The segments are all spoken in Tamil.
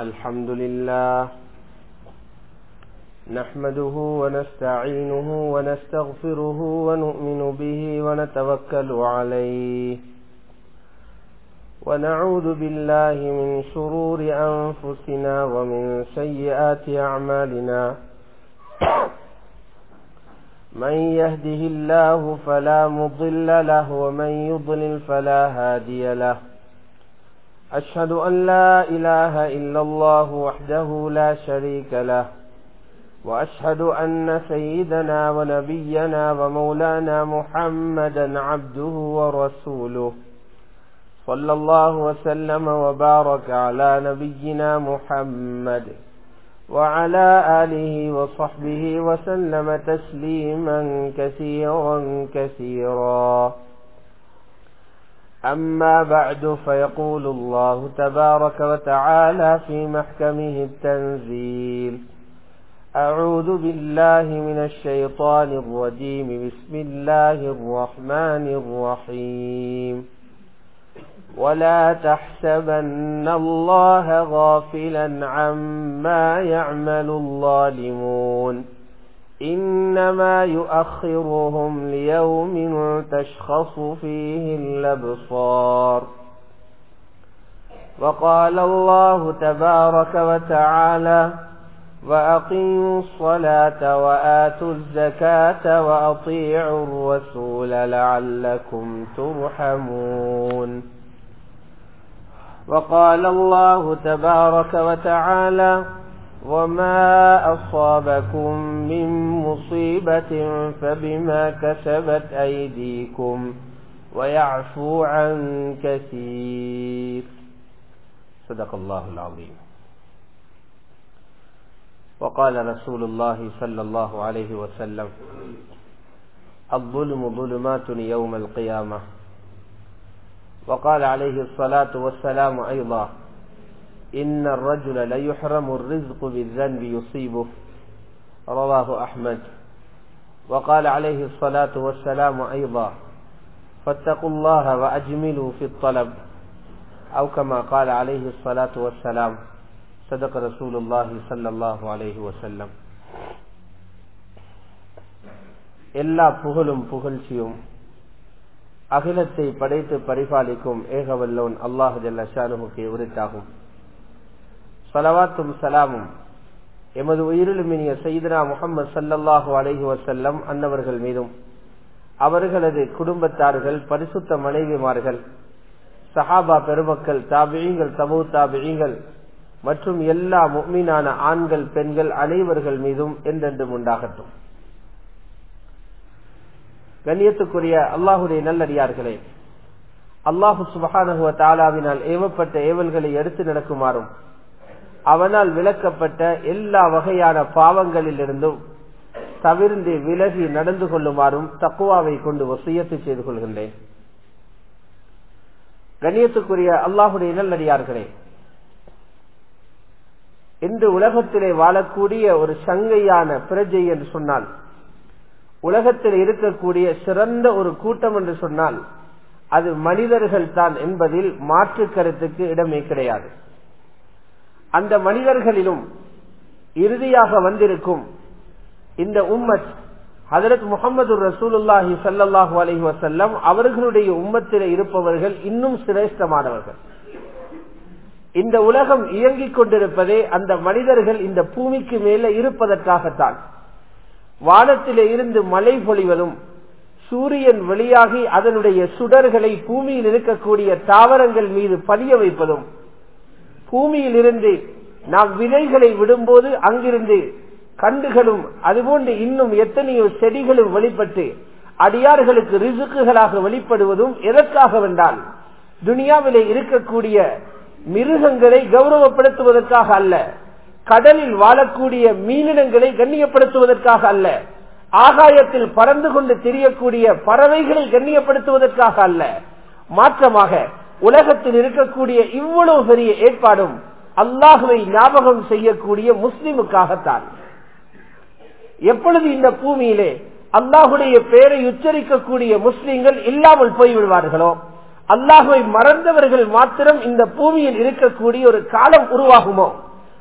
الحمد لله نحمده ونستعينه ونستغفره ونؤمن به ونتوكل عليه ونعوذ بالله من شرور أنفسنا ومن سيئات أعمالنا من يهده الله فلا مضل له ومن يضلل فلا هادي له أشهد أن لا إله إلا الله وحده لا شريك له وأشهد أن سيدنا ونبينا ومولانا محمدا عبده ورسوله صلى الله وسلم وبارك على نبينا محمد وعلى آله وصحبه وسلم تسليما كثيرا كثيرا أما بعد فيقول الله تبارك وتعالى في محكمه التنزيل أعوذ بالله من الشيطان الرجيم بسم الله الرحمن الرحيم ولا تحسبن الله غافلا عما يعمل الظالمون إنما يؤخرهم ليوم تشخص فيه الأبصار وقال الله تبارك وتعالى وأقيموا الصلاة وآتوا الزكاة وأطيعوا الرسول لعلكم ترحمون وقال الله تبارك وتعالى وما أصابكم من مصيبة فبما كسبت أيديكم ويعفو عن كثير صدق الله العظيم وقال رسول الله صلى الله عليه وسلم الظلم ظلمات يوم القيامة وقال عليه الصلاة والسلام أيضا إن الرجل ليحرم الرزق بالذنب يصيبه رواه أحمد وقال عليه الصلاة والسلام أيضا فاتقوا الله وأجملوا في الطلب أو كما قال عليه الصلاة والسلام صدق رسول الله صلى الله عليه وسلم எல்லா புகழும் புகழ்ச்சியும் அகிலத்தை படைத்து பரிபாலிக்கும் ஏகவல்லோன் அல்லாஹ் ஜல்ல ஷானுஹுக்கே உரித்தாகும். ஸலவாத்தும் ஸலாமும் எமது உயிரிலுமினிய சய்யிதுனா முஹம்மது ஸல்லல்லாஹு அலைஹி வஸல்லம் அன்னவர்கள் மீதும் அவர்களது குடும்பத்தார்கள் பரிசுத்த மனைவிமார்கள் சஹாபா பெருமக்கள் தாபிஈன்கள் தபூ தாபிஈன்கள் மற்றும் எல்லா முஃமினான ஆண்கள் பெண்கள் அனைவர்கள் மீதும் என்றென்றும் உண்டாகட்டும். கண்ணியத்துக்குரிய அல்லாஹுடைய நல்லடியார்களே, அல்லாஹு சுப்ஹானஹு வ தஆலாவினால் ஏவப்பட்ட ஏவல்களை எடுத்து நடக்குமாறும் அவனால் விலக்கப்பட்ட எல்லா வகையான பாவங்களில் இருந்தும் தவிர்ந்து விலகி நடந்து கொள்ளுமாறும் தக்வாவை கொண்டு வசியத்து செய்து கொள்கின்றேன். கண்ணியத்துக்குரிய அல்லாஹுடைய நல்லடியார்களே, இன்று உலகத்திலே வாழக்கூடிய ஒரு சங்கையான பிரஜை என்று சொன்னால், உலகத்தில் இருக்கக்கூடிய சிறந்த ஒரு கூட்டம் என்று சொன்னால் அது மனிதர்கள் தான் என்பதில் மாற்று கருத்துக்கு இடமே கிடையாது. அந்த மனிதர்களிலும் இறுதியாக வந்திருக்கும் இந்த உம்மத் ஹஜ்ரத் முஹம்மது ரசூலுல்லாஹி ஸல்லல்லாஹு அலைஹி வஸல்லம் அவர்களுடைய உம்மத்திலே இருப்பவர்கள் இன்னும் சிரேஷ்டமானவர்கள். இந்த உலகம் இயங்கிக் கொண்டிருப்பதே அந்த மனிதர்கள் இந்த பூமிக்கு மேலே இருப்பதற்காகத்தான். வானத்திலே இருந்து மழை பொழிவதும் சூரியன் வெளியாகி அதனுடைய சுடர்களை பூமியில் இருக்கக்கூடிய தாவரங்கள் மீது பதிய வைப்பதும், பூமியில் இருந்து நாம் விதைகளை விடும்போது அங்கிருந்து கண்டுகளும் அதுபோன்று இன்னும் எத்தனையோ செடிகளும் வெளிப்பட்டு அடியார்களுக்கு ரிசுக்குகளாக வெளிப்படுவதும் எதற்காக வென்றால் துனியாவிலே இருக்கக்கூடிய மிருகங்களை கௌரவப்படுத்துவதற்காக அல்ல, கடலில் வாழக்கூடிய மீனினங்களை கண்ணியப்படுத்துவதற்காக அல்ல, ஆகாயத்தில் பறந்து கொண்டு தெரியக்கூடிய பறவைகளை கண்ணியப்படுத்துவதற்காக அல்ல, மாற்றமாக உலகத்தில் இருக்கக்கூடிய இவ்வளவு பெரிய ஏற்பாடும் அல்லாஹுவை ஞாபகம் செய்யக்கூடிய முஸ்லிமுக்காகத்தான். எப்பொழுது இந்த பூமியிலே அல்லாஹுடைய பெயரை உச்சரிக்கக்கூடிய முஸ்லிம்கள் இல்லாமல் போய்விடுவார்களோ, அல்லாஹ்வை மறந்தவர்கள் மாத்திரம் இந்த பூமியில் இருக்கக்கூடிய ஒரு காலம் உருவாகுமோ,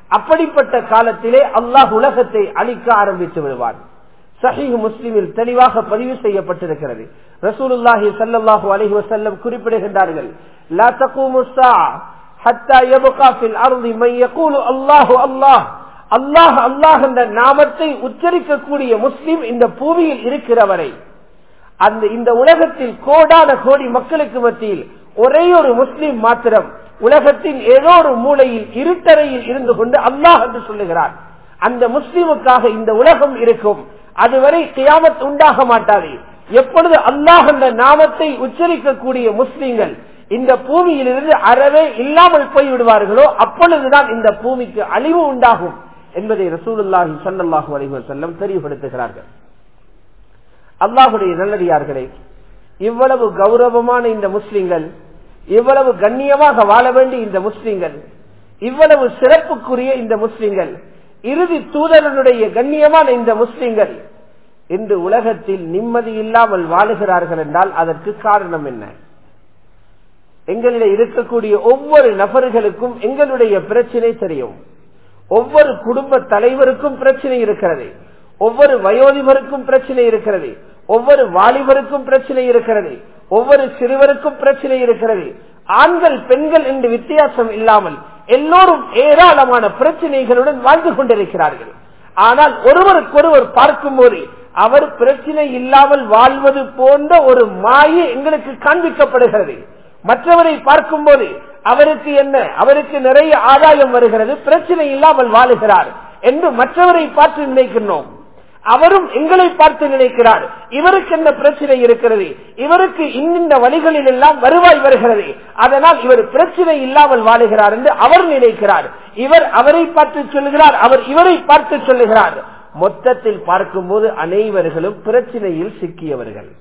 அப்படிப்பட்ட காலத்திலே அல்லாஹ் உலகத்தை அழிக்க ஆரம்பித்து விடுவார். சஹீஹ் முஸ்லிமில் தெளிவாக பதிவு செய்யப்பட்டிருக்கிறது. ரசூலுல்லாஹி ஸல்லல்லாஹு அலைஹி வஸல்லம் குறிப்பிடுகின்றார்கள், லா தகூமு ஸாஅ ஹத்தா யப்கா ஃபில் அர்தி மன் யகூலு அல்லாஹு அல்லாஹ். அல்லாஹ் அல்லாஹ் என்ற நாமத்தை உச்சரிக்கக்கூடிய முஸ்லிம் இந்த பூமியில் இருக்கிறவரை, இந்த உலகத்தில் கோடான கோடி மக்களுக்கு மத்தியில் ஒரே ஒரு முஸ்லிம் மாத்திரம் உலகத்தின் ஏதோ ஒரு மூலையில் இருட்டறையில் இருந்து கொண்டு அல்லாஹ் என்று சொல்லுகிறார். அந்த முஸ்லிமுக்காக இந்த உலகம் இருக்கும். அதுவரை கியாமத் உண்டாக மாட்டாது. எப்பொழுது அல்லாஹ் என்ற நாமத்தை உச்சரிக்கக்கூடிய முஸ்லிம்கள் இந்த பூமியிலிருந்து அறவே இல்லாமல் போய்விடுவார்களோ அப்பொழுதுதான் இந்த பூமிக்கு அழிவு உண்டாகும் என்பதை ரசூலுல்லாஹி ஸல்லல்லாஹு அலைஹி வஸல்லம் தெளிவுபடுத்துகிறார்கள். அல்லாஹ்வுடைய நல்லடியார்களே, இவ்வளவு கௌரவமான இந்த முஸ்லிம்கள், இவ்வளவு கண்ணியமாக வாழ வேண்டிய இந்த முஸ்லிம்கள், இவ்வளவு சிறப்புக்குரிய இந்த முஸ்லிம்கள், இறுதி தூதரனுடைய கண்ணியமான இந்த முஸ்லிம்கள் இன்று உலகத்தில் நிம்மதி இல்லாமல் வாழுகிறார்கள் என்றால் அதற்கு காரணம் என்ன? எங்களிடம் இருக்கக்கூடிய ஒவ்வொரு நபர்களுக்கும் எங்களுடைய பிரச்சனை தெரியும். ஒவ்வொரு குடும்ப தலைவருக்கும் பிரச்சனை இருக்கிறது. ஒவ்வொரு வயோதிபருக்கும் பிரச்சனை இருக்கிறது. ஒவ்வொரு வாலிபருக்கும் பிரச்சனை இருக்கிறது. ஒவ்வொரு சிறுவருக்கும் பிரச்சனை இருக்கிறது. ஆண்கள் பெண்கள் என்று வித்தியாசம் இல்லாமல் எல்லோரும் ஏராளமான பிரச்சனைகளுடன் வாழ்ந்து கொண்டிருக்கிறார்கள். ஆனால் ஒருவருக்கொருவர் பார்க்கும் போது அவர் பிரச்சனை இல்லாமல் வாழ்வது போன்ற ஒரு மாயை எங்களுக்கு காண்பிக்கப்படுகிறது. மற்றவரை பார்க்கும் போது அவருக்கு என்ன, அவருக்கு நிறைய ஆதாயம் வருகிறது, பிரச்சனை இல்லாமல் வாழுகிறார் என்று மற்றவரை பார்த்து நினைக்கிறோம். அவரும் எங்களை பார்த்து நினைக்கிறார், இவருக்கு என்ன பிரச்சனை இருக்கிறது, இவருக்கு இந்த வழிகளில் எல்லாம் வருவாய் வருகிறது, அதனால் இவர் பிரச்சனை இல்லாமல் வாழுகிறார் என்று அவர் நினைக்கிறார். இவர் அவரை பார்த்து சொல்லுகிறார், அவர் இவரை பார்த்து சொல்லுகிறார். மொத்தத்தில் பார்க்கும்போது அனைவர்களும் பிரச்சனையில் சிக்கியவர்கள்.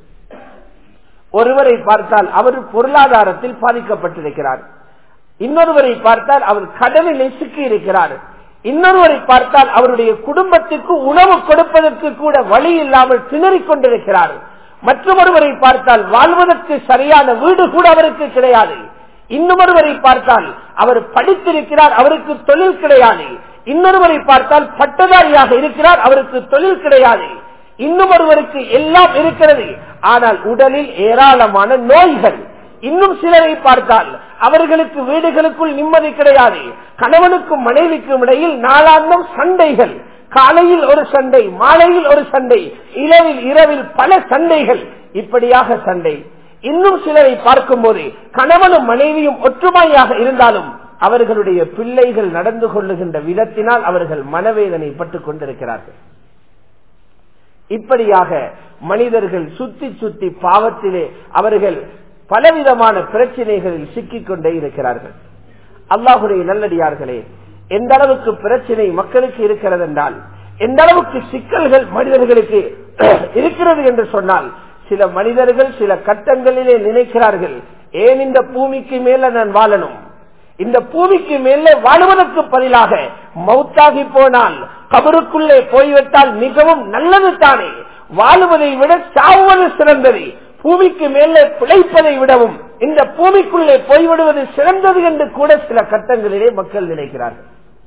ஒருவரை பார்த்தால் அவர் பொருளாதாரத்தில் பாதிக்கப்பட்டிருக்கிறார். இன்னொருவரை பார்த்தால் அவர் கடனிலே சிக்கி இருக்கிறார். இன்னொருவரை பார்த்தால் அவருடைய குடும்பத்திற்கு உணவு கொடுப்பதற்கு கூட வழி இல்லாமல் திணறிக் கொண்டிருக்கிறார். மற்றொருவரை பார்த்தால் வாழ்வதற்கு சரியான வீடு கூட அவருக்கு கிடையாது. இன்னொருவரை பார்த்தால் அவர் படித்திருக்கிறார், அவருக்கு தொழில் கிடையாது. இன்னொருவரை பார்த்தால் பட்டதாரியாக இருக்கிறார், அவருக்கு தொழில் கிடையாது. இன்னொருவருக்கு எல்லாம் இருக்கிறது, ஆனால் உடலில் ஏராளமான நோய்கள். இன்னும் சிலரை பார்த்தால் அவர்களுக்கு வீடுகளுக்குள் நிம்மதி கிடையாது. கணவனுக்கும் மனைவிக்கும் இடையில் நாளாந்தம் சண்டைகள். காலையில் ஒரு சண்டை, மாலையில் ஒரு சண்டை, இரவில் பல சண்டைகள், இப்படியாக சண்டை. இன்னும் சிலரை பார்க்கும் போது கணவனும் மனைவியும் ஒற்றுமையாக இருந்தாலும் அவர்களுடைய பிள்ளைகள் நடந்து கொள்ளுகின்ற விதத்தினால் அவர்கள் மனவேதனை பட்டுக் கொண்டிருக்கிறார்கள். இப்படியாக மனிதர்கள் சுத்தி சுத்தி பாவத்திலே அவர்கள் பலவிதமான பிரச்சனைகளில் சிக்கிக் கொண்டே இருக்கிறார்கள். அல்லாஹுடைய நல்லடியார்களே, எந்த அளவுக்கு பிரச்சனை மக்களுக்கு இருக்கிறது என்றால், எந்த அளவுக்கு சிக்கல்கள் மனிதர்களுக்கு இருக்கிறது என்று சொன்னால், சில மனிதர்கள் சில கட்டங்களிலே நினைக்கிறார்கள், ஏன் இந்த பூமிக்கு மேல நான் வாழணும், இந்த பூமிக்கு மேலே வாழ்வதற்கு பதிலாக மௌத்தாகி போனால் கபருக்குள்ளே போய்விட்டால் மிகவும் நல்லது தானே, வாழுவதை விட சாவுவது சிறந்தது, பூமிக்கு மேலே பிழைப்பதை விடவும் இந்த பூமிக்குள்ளே போய்விடுவது சிறந்தது என்று கூட சில கட்டங்களிலே மக்கள் நினைக்கிறார்கள்.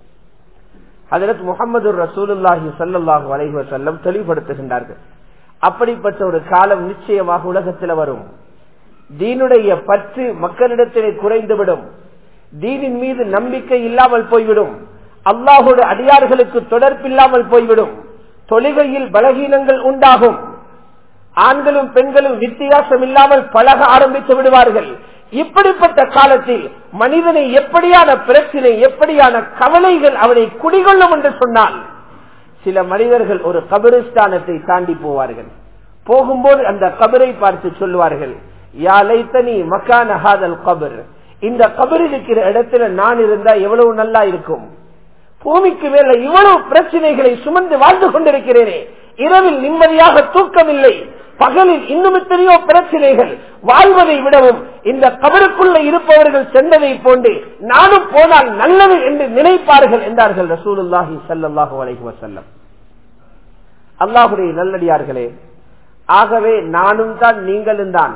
ஹஜ்ரத் முஹம்மது ரசூலுல்லாஹி ஸல்லல்லாஹு அலைஹி வஸல்லம் தெளிவுபடுத்துகின்றார்கள், அப்படிப்பட்ட ஒரு காலம் நிச்சயமாக உலகத்தில் வரும். தீனுடைய பற்று மக்களிடத்திலே குறைந்துவிடும், தீனின் மீது நம்பிக்கை இல்லாமல் போய்விடும், அல்லாஹோட அடியார்களுக்கு தொடர்பில்லாமல் போய்விடும், தொழுகையில் பலகீனங்கள் உண்டாகும், ஆண்களும் பெண்களும் வித்தியாசம் இல்லாமல் பழக ஆரம்பித்து விடுவார்கள். இப்படிப்பட்ட காலத்தில் மனிதனை எப்படியான பிரச்சனை, எப்படியான கவலைகள் அவனை குடிகொள்ளும் என்று சொன்னால், சில மனிதர்கள் ஒரு கபிரிஸ்தானத்தை தாண்டி போவார்கள். போகும்போது அந்த கபரை பார்த்து சொல்வார்கள், யா லைத்தனி மக்கான ஹாதல் கபர், இந்த கபர் இருக்கிற இடத்துல நான் இருந்தா எவ்வளவு நல்லா இருக்கும், பூமிக்கு மேல இவ்வளவு பிரச்சனைகளை சுமந்து வாழ்ந்து கொண்டிருக்கிறேனே, இரவில் நிம்மதியாக தூக்கமில்லை, பகலில் இன்னும் எத்தனையோ பிரச்சனைகள், வாழ்வதை விடவும் இந்த கபருக்குள்ள இருப்பவர்கள் சென்றதை போன்று நானும் போனால் நல்லது என்று நினைப்பார்கள் என்றார்கள் ரசூலுல்லாஹி ஸல்லல்லாஹு அலைஹி வஸல்லம். அல்லாஹ்வுடைய நல்லடியார்களே, ஆகவே நானும் தான் நீங்களும் தான்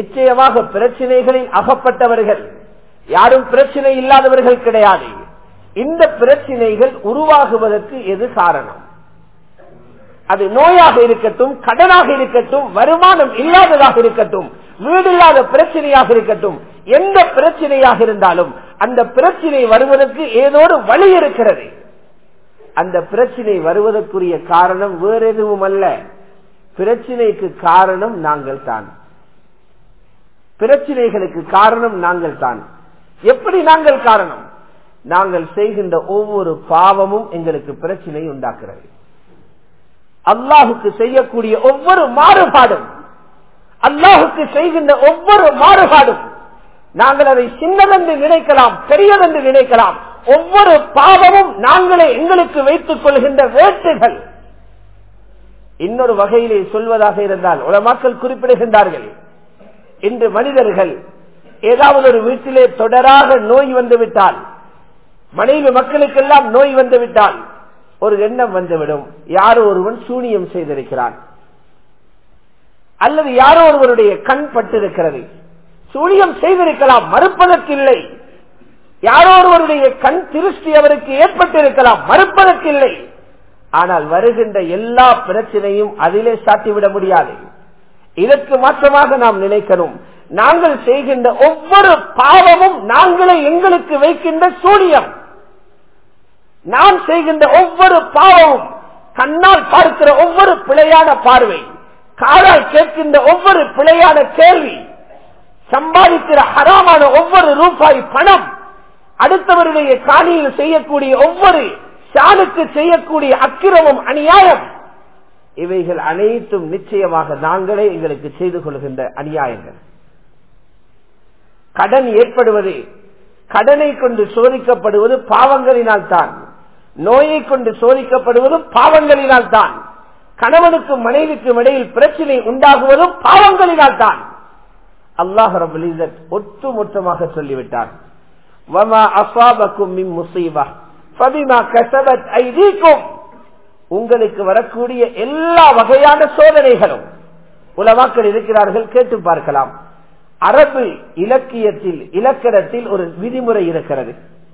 நிச்சயமாக பிரச்சனைகளில் அகப்பட்டவர்கள், யாரும் பிரச்சனை இல்லாதவர்கள் கிடையாது. இந்த பிரச்சனைகள் உருவாகுவதற்கு எது காரணம்? அது நோயாக இருக்கட்டும், கடனாக இருக்கட்டும், வருமானம் இல்லாததாக இருக்கட்டும், வீடு இல்லாத பிரச்சனையாக இருக்கட்டும், எந்த பிரச்சனையாக இருந்தாலும் அந்த பிரச்சனை வருவதற்கு ஏதோ ஒரு வழி இருக்கிறது. அந்த பிரச்சனை வருவதற்குரிய காரணம் வேறு எதுவும் அல்ல, பிரச்சனைக்கு காரணம் நாங்கள் தான். பிரச்சனைகளுக்கு காரணம் நாங்கள் தான். எப்படி நாங்கள் காரணம்? நாங்கள் செய்கின்ற ஒவ்வொரு பாவமும் எங்களுக்கு பிரச்சனை உண்டாக்குறது. அல்லாஹுக்கு செய்யக்கூடிய ஒவ்வொரு மாறுபாடும், அல்லாஹுக்கு செய்கின்ற ஒவ்வொரு மாறுபாடும், நாங்கள் அதை சின்னதென்று நினைக்கலாம், பெரியதென்று நினைக்கலாம். ஒவ்வொரு பாவமும் நாங்களே எங்களுக்கு வைத்துக் கொள்கின்ற வேட்டுகள். இன்னொரு வகையிலே சொல்வதாக இருந்தால் உலமாக்கள் குறிப்பிடுகின்றார்கள், இன்று மனிதர்கள் ஏதாவது ஒரு வீட்டிலே தொடராக நோய் வந்துவிட்டால், மனைவி மக்களுக்கெல்லாம் நோய் வந்துவிட்டால் ஒரு எண்ணம் வந்துவிடும், யாரோ ஒருவன் சூனியம் செய்திருக்கிறான், அல்லது யாரோ ஒருவருடைய கண் பட்டிருக்கிறது. சூனியம் செய்திருக்கலாம், மறுப்பதற்கில்லை. யாரோ ஒருவருடைய கண் திருஷ்டி அவருக்கு ஏற்பட்டிருக்கலாம், மறுப்பதற்கில்லை. ஆனால் வருகின்ற எல்லா பிரச்சனையும் அதிலே சாட்டிவிட முடியாது. இதற்கு மாற்றமாக நாம் நினைக்கணும், நாங்கள் செய்கின்ற ஒவ்வொரு பாவமும் நாங்களே எங்களுக்கு வைக்கின்ற சூனியம். நாம் செய்கின்ற ஒவ்வொரு பாவமும், கண்ணால் பார்க்கிற ஒவ்வொரு பிழையான பார்வை, காதால் கேட்கின்ற ஒவ்வொரு பிழையான கேள்வி, சம்பாதிக்கிற ஹராமான ஒவ்வொரு ரூபாய் பணம், அடுத்தவருடைய காணியில் செய்யக்கூடிய ஒவ்வொரு சாணுக்கு செய்யக்கூடிய அக்கிரமம், அநியாயம், இவைகள் அனைத்தும் நிச்சயமாக நாங்களே எங்களுக்கு செய்து கொள்கின்ற அநியாயங்கள். கடன் ஏற்படுவது, கடனை கொண்டு சோதிக்கப்படுவது பாவங்களினால் தான். நோயை கொண்டு சோதிக்கப்படுவதும் பாவங்களினால் தான். கணவனுக்கும் மனைவிக்கும் இடையில் பிரச்சனை உண்டாகுவதும் பாவங்களினால் தான். அல்லாஹ் ரப்பல் இஸ்ஸத் ஒட்டுமொத்தமாக சொல்லிவிட்டார், வமா அஸாபக்கும் மின் முஸீபா ஃபபிமா கஸபத் ஐதீக்கும். உங்களுக்கு வரக்கூடிய எல்லா வகையான சோதனைகளும், உலமாக்கள் இருக்கிறார்கள், கேட்டு பார்க்கலாம். அரபு இலக்கியத்தில், இலக்கணத்தில் ஒரு விதிமுறை இருக்கிறது.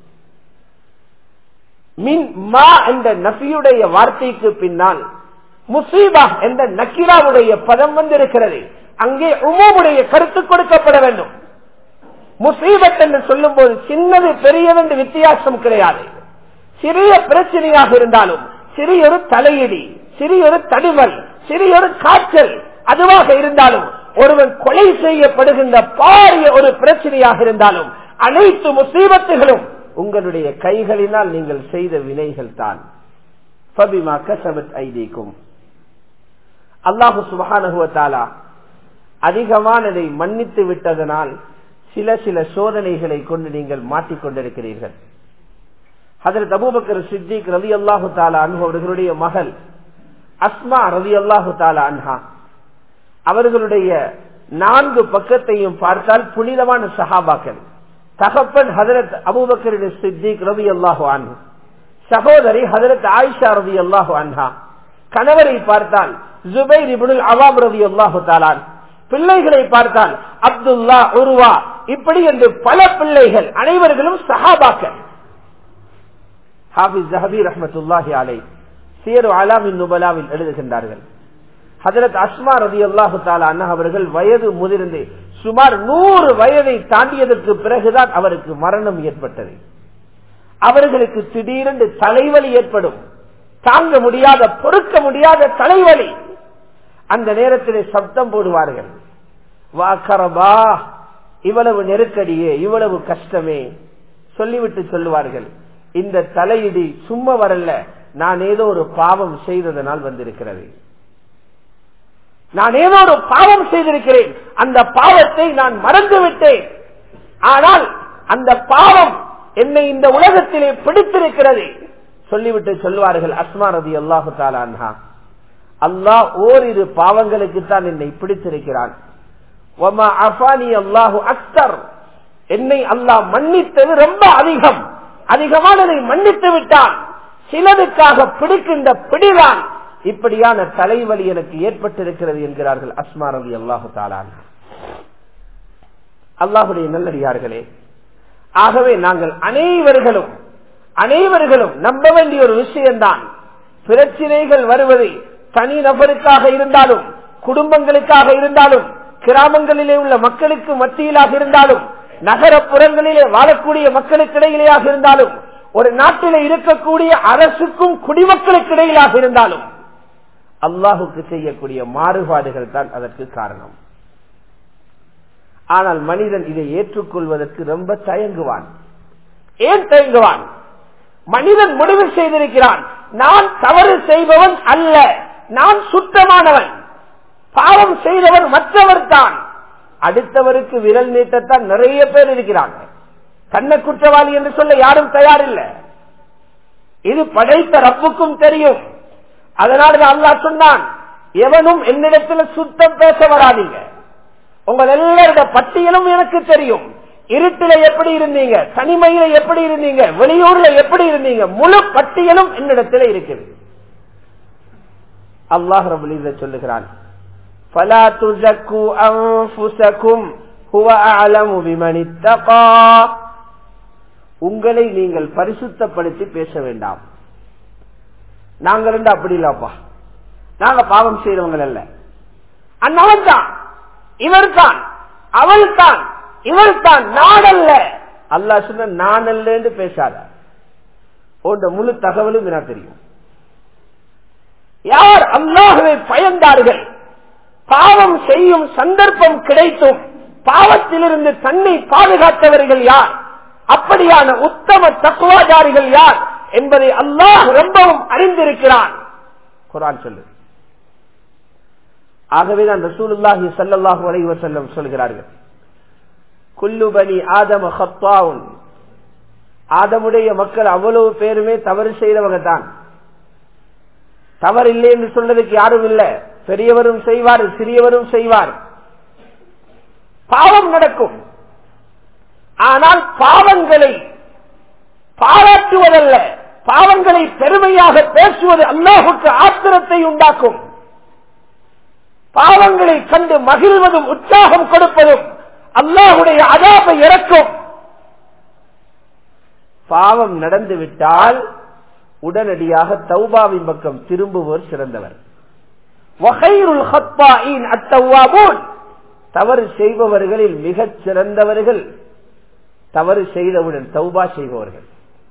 மின் மா என்ற நபியுடைய வார்த்தைக்கு பின்னால் முசீபா என்ற நக்கிராவுடைய பதம் வந்திருக்கிறது. அங்கே உமூமுடைய கருத்து கொடுக்கப்பட வேண்டும். முசீபத் என்று சொல்லும் போது சின்னது பெரியதென்று வித்தியாசம் கிடையாது. சிறிய பிரச்சனையாக இருந்தாலும், சிறியொரு தலையிடி, சிறியொரு தடுமல், சிறியொரு காய்ச்சல், அதுவாக இருந்தாலும், ஒருவன் கொலை செய்யப்படுகின்ற பாரிய ஒரு பிரச்சனையாக இருந்தாலும், அனைத்து முசீபத்துகளும் உங்களுடைய கைகளினால் நீங்கள் செய்த வினைகள் தான். ஃபபிமா கஸபத் ஐதீக்கும். அல்லாஹு சுப்ஹானஹு வ தஆலா அதிகமானதை மன்னித்து விட்டதனால் சில சில சோதனைகளை கொண்டு நீங்கள் மாட்டிக்கொண்டிருக்கிறீர்கள். ஹஜ்ரத் அபூபக்கர் சித்திக் ரலியல்லாஹு தஆலா அன்ஹு அவர்களுடைய மகள் அஸ்மா ரலியல்லாஹு தஆலா அன்ஹா, அவர்களுடைய 4 பக்கத்தையும் பார்த்தால் புனிதமான சஹாபாக்கள். தகப்பன் ஹஜ்ரத் அபூபக்கர் சித்திக் ரலியல்லாஹு அன்ஹு, சகோதரி ஹஜ்ரத் ஆயிஷா ரலியல்லாஹு அன்ஹா, கணவரை பார்த்தால் ஜுபைர் இப்னுல் அவாம் ரலியல்லாஹு தஆலா, பிள்ளைகளை பார்த்தால் அப்துல்லா, உர்வா, இப்படி என்று பல பிள்ளைகள், அனைவர்களும் சஹாபாக்கள். ஹாஃபிஸ் ஸஹபி ரஹ்மத்துல்லாஹி அலைஹி சீரு அலாமின் நுபலாவில் எழுதுகின்றார்கள், ஹஜ்ரத் அஸ்மா ரலியல்லாஹு தஆலா அன்ஹா அவர்கள் வயது முதிர்ந்து சுமார் 100 வயதை தாண்டியதற்கு பிறகுதான் அவருக்கு மரணம் ஏற்பட்டது. அவர்களுக்கு திடீரென்று தலைவலி ஏற்படும், தாங்க முடியாத, பொறுக்க முடியாத தலைவலி. அந்த நேரத்திலே சப்தம் போடுவார்கள், வா கரபா, இவ்வளவு நெருக்கடியே, இவ்வளவு கஷ்டமே, சொல்லிவிட்டு சொல்லுவார்கள், இந்த தலையிடி சும்மா வரல, நான் ஏதோ ஒரு பாவம் செய்ததனால் வந்திருக்கிறது, நான் ஏதோ ஒரு பாவம் செய்திருக்கிறேன், அந்த பாவத்தை நான் மறந்துவிட்டேன், ஆனால் அந்த பாவம் என்னை இந்த உலகத்திலே பிடித்திருக்கிறது சொல்லிவிட்டு சொல்லுவார்கள் அஸ்மா ரலியல்லாஹு தஆலா அன்ஹா, அல்லாஹ் ஓரிரு பாவங்களுக்கு தான் என்னை பிடித்திருக்கிறான், வமா அஃபானி அல்லாஹு அக்தர், என்னை அல்லாஹ் மன்னித்தது ரொம்ப அதிகம், அதிகமானதை மன்னித்து விட்டான், சிலருக்காக பிடிக்கின்ற பிடிதான் இப்படியான தலைவலி எனக்கு ஏற்பட்டிருக்கிறது என்கிறார்கள் அஸ்மா ரலியல்லாஹு தஆலா அன்ஹா. அல்லாஹ்வுடைய நல்லடியார்களே, ஆகவே நாங்கள் அனைவர்களும் அனைவர்களும் நம்ப வேண்டிய ஒரு விஷயம்தான். பிரச்சனைகள் வருவது தனி நபருக்காக இருந்தாலும், குடும்பங்களுக்காக இருந்தாலும், கிராமங்களிலே உள்ள மக்களுக்கு மத்தியிலாக இருந்தாலும், நகரப்புறங்களிலே வாழக்கூடிய மக்களுக்கு இடையிலேயாக இருந்தாலும், ஒரு நாட்டிலே இருக்கக்கூடிய அரசுக்கும் குடிமக்களுக்கு இடையிலாக இருந்தாலும், அல்லாஹுக்கு செய்யக்கூடிய மாறுபாடுகள் தான் அதற்கு காரணம். ஆனால் மனிதன் இதை ஏற்றுக்கொள்வதற்கு ரொம்ப தயங்குவான். ஏன் தயங்குவான்? மனிதன் முடிவு செய்திருக்கிறான், நான் தவறு செய்பவன் அல்ல, நான் சுத்தமானவன், பாவம் செய்தவர் மற்றவர் தான். அடுத்தவருக்கு விரல் நீட்டத்தான் நிறைய பேர் இருக்கிறாங்க. தன்னை குற்றவாளி என்று சொல்ல யாரும் தயாரில்லை. இது படைத்த ரப்புக்கும் தெரியும். அதனால அல்லாஹ் சொன்னான், எவனும் என்னிடத்தில் சுத்தம் பேச வராதீங்க, உங்கள் எல்லாருடைய பட்டியலும் எனக்கு தெரியும். இருட்டில எப்படி இருந்தீங்க, தனிமையில எப்படி இருந்தீங்க, வெளியூர்ல எப்படி இருந்தீங்க, முழு பட்டியலும் என்னிடத்தில் இருக்குது. அல்லாஹ் ரப்பல் இஸ்ஸத் சொல்லுகிறான், فَلَا تُزَكُّوا أَنفُسَكُمْ هُوَ أَعْلَمُ بِمَنِ اتَّقَى. உங்களை நீங்கள் பரிசுத்தப்படுத்தி பேச வேண்டாம். நாங்கள் அப்படி இல்லப்பா, நாங்க பாவம் செய்யறவங்க அல்ல, அண்ணவன் தான், இவர் தான், அவள் தான், இவர் தான், நான் அல்ல. அல்லாஹ் சொன்ன நான் அல்ல என்று பேசாத. உன் முழு தகவலும் எனக்கு தெரியும். யார் அல்லாஹ்வை பயந்தார்கள், பாவம் செய்யும் சந்தர்ப்பம் கிடைத்தும் பாவத்திலிருந்து தன்னை பாதுகாத்தவர்கள் யார், அப்படியான உத்தம தக்வாதாரிகள் யார் என்பதை அல்லாஹ் ரொம்பவும் அறிந்திருக்கிறான். குர்ஆன் சொல்லு. ஆகவேதான் ரசூலுல்லாஹி ஸல்லல்லாஹு அலைஹி வஸல்லம் சொல்கிறார்கள், குல்லு பனி ஆதம ஹத்தாவுன். ஆதமுடைய மக்கள் அவ்வளவு பேருமே தவறு செய்தவங்க தான். தவறு இல்லை என்று சொல்றதுக்கு யாரும் இல்லை. பெரியவரும் செய்வார், சிறியவரும் செய்வார், பாவம் நடக்கும். ஆனால் பாவங்களை பாராட்டுவதல்ல, பாவங்களை பெருமையாக பேசுவது அல்லாஹுக்கு ஆத்திரத்தை உண்டாக்கும். பாவங்களை கண்டு மகிழ்வதும் உற்சாகம் கொடுப்பதும் அல்லாஹுடைய அதாபை இறக்கும். பாவம் நடந்துவிட்டால் உடனடியாக தௌபாவின் பக்கம் திரும்புவோர் சிறந்தவர். வகைருல் ஹத்தாயின் அத்தவ்வாபூன். தவறு செய்பவர்களில் மிகச் சிறந்தவர்கள் தவறு செய்தவுடன் தௌபா செய்பவர்கள்.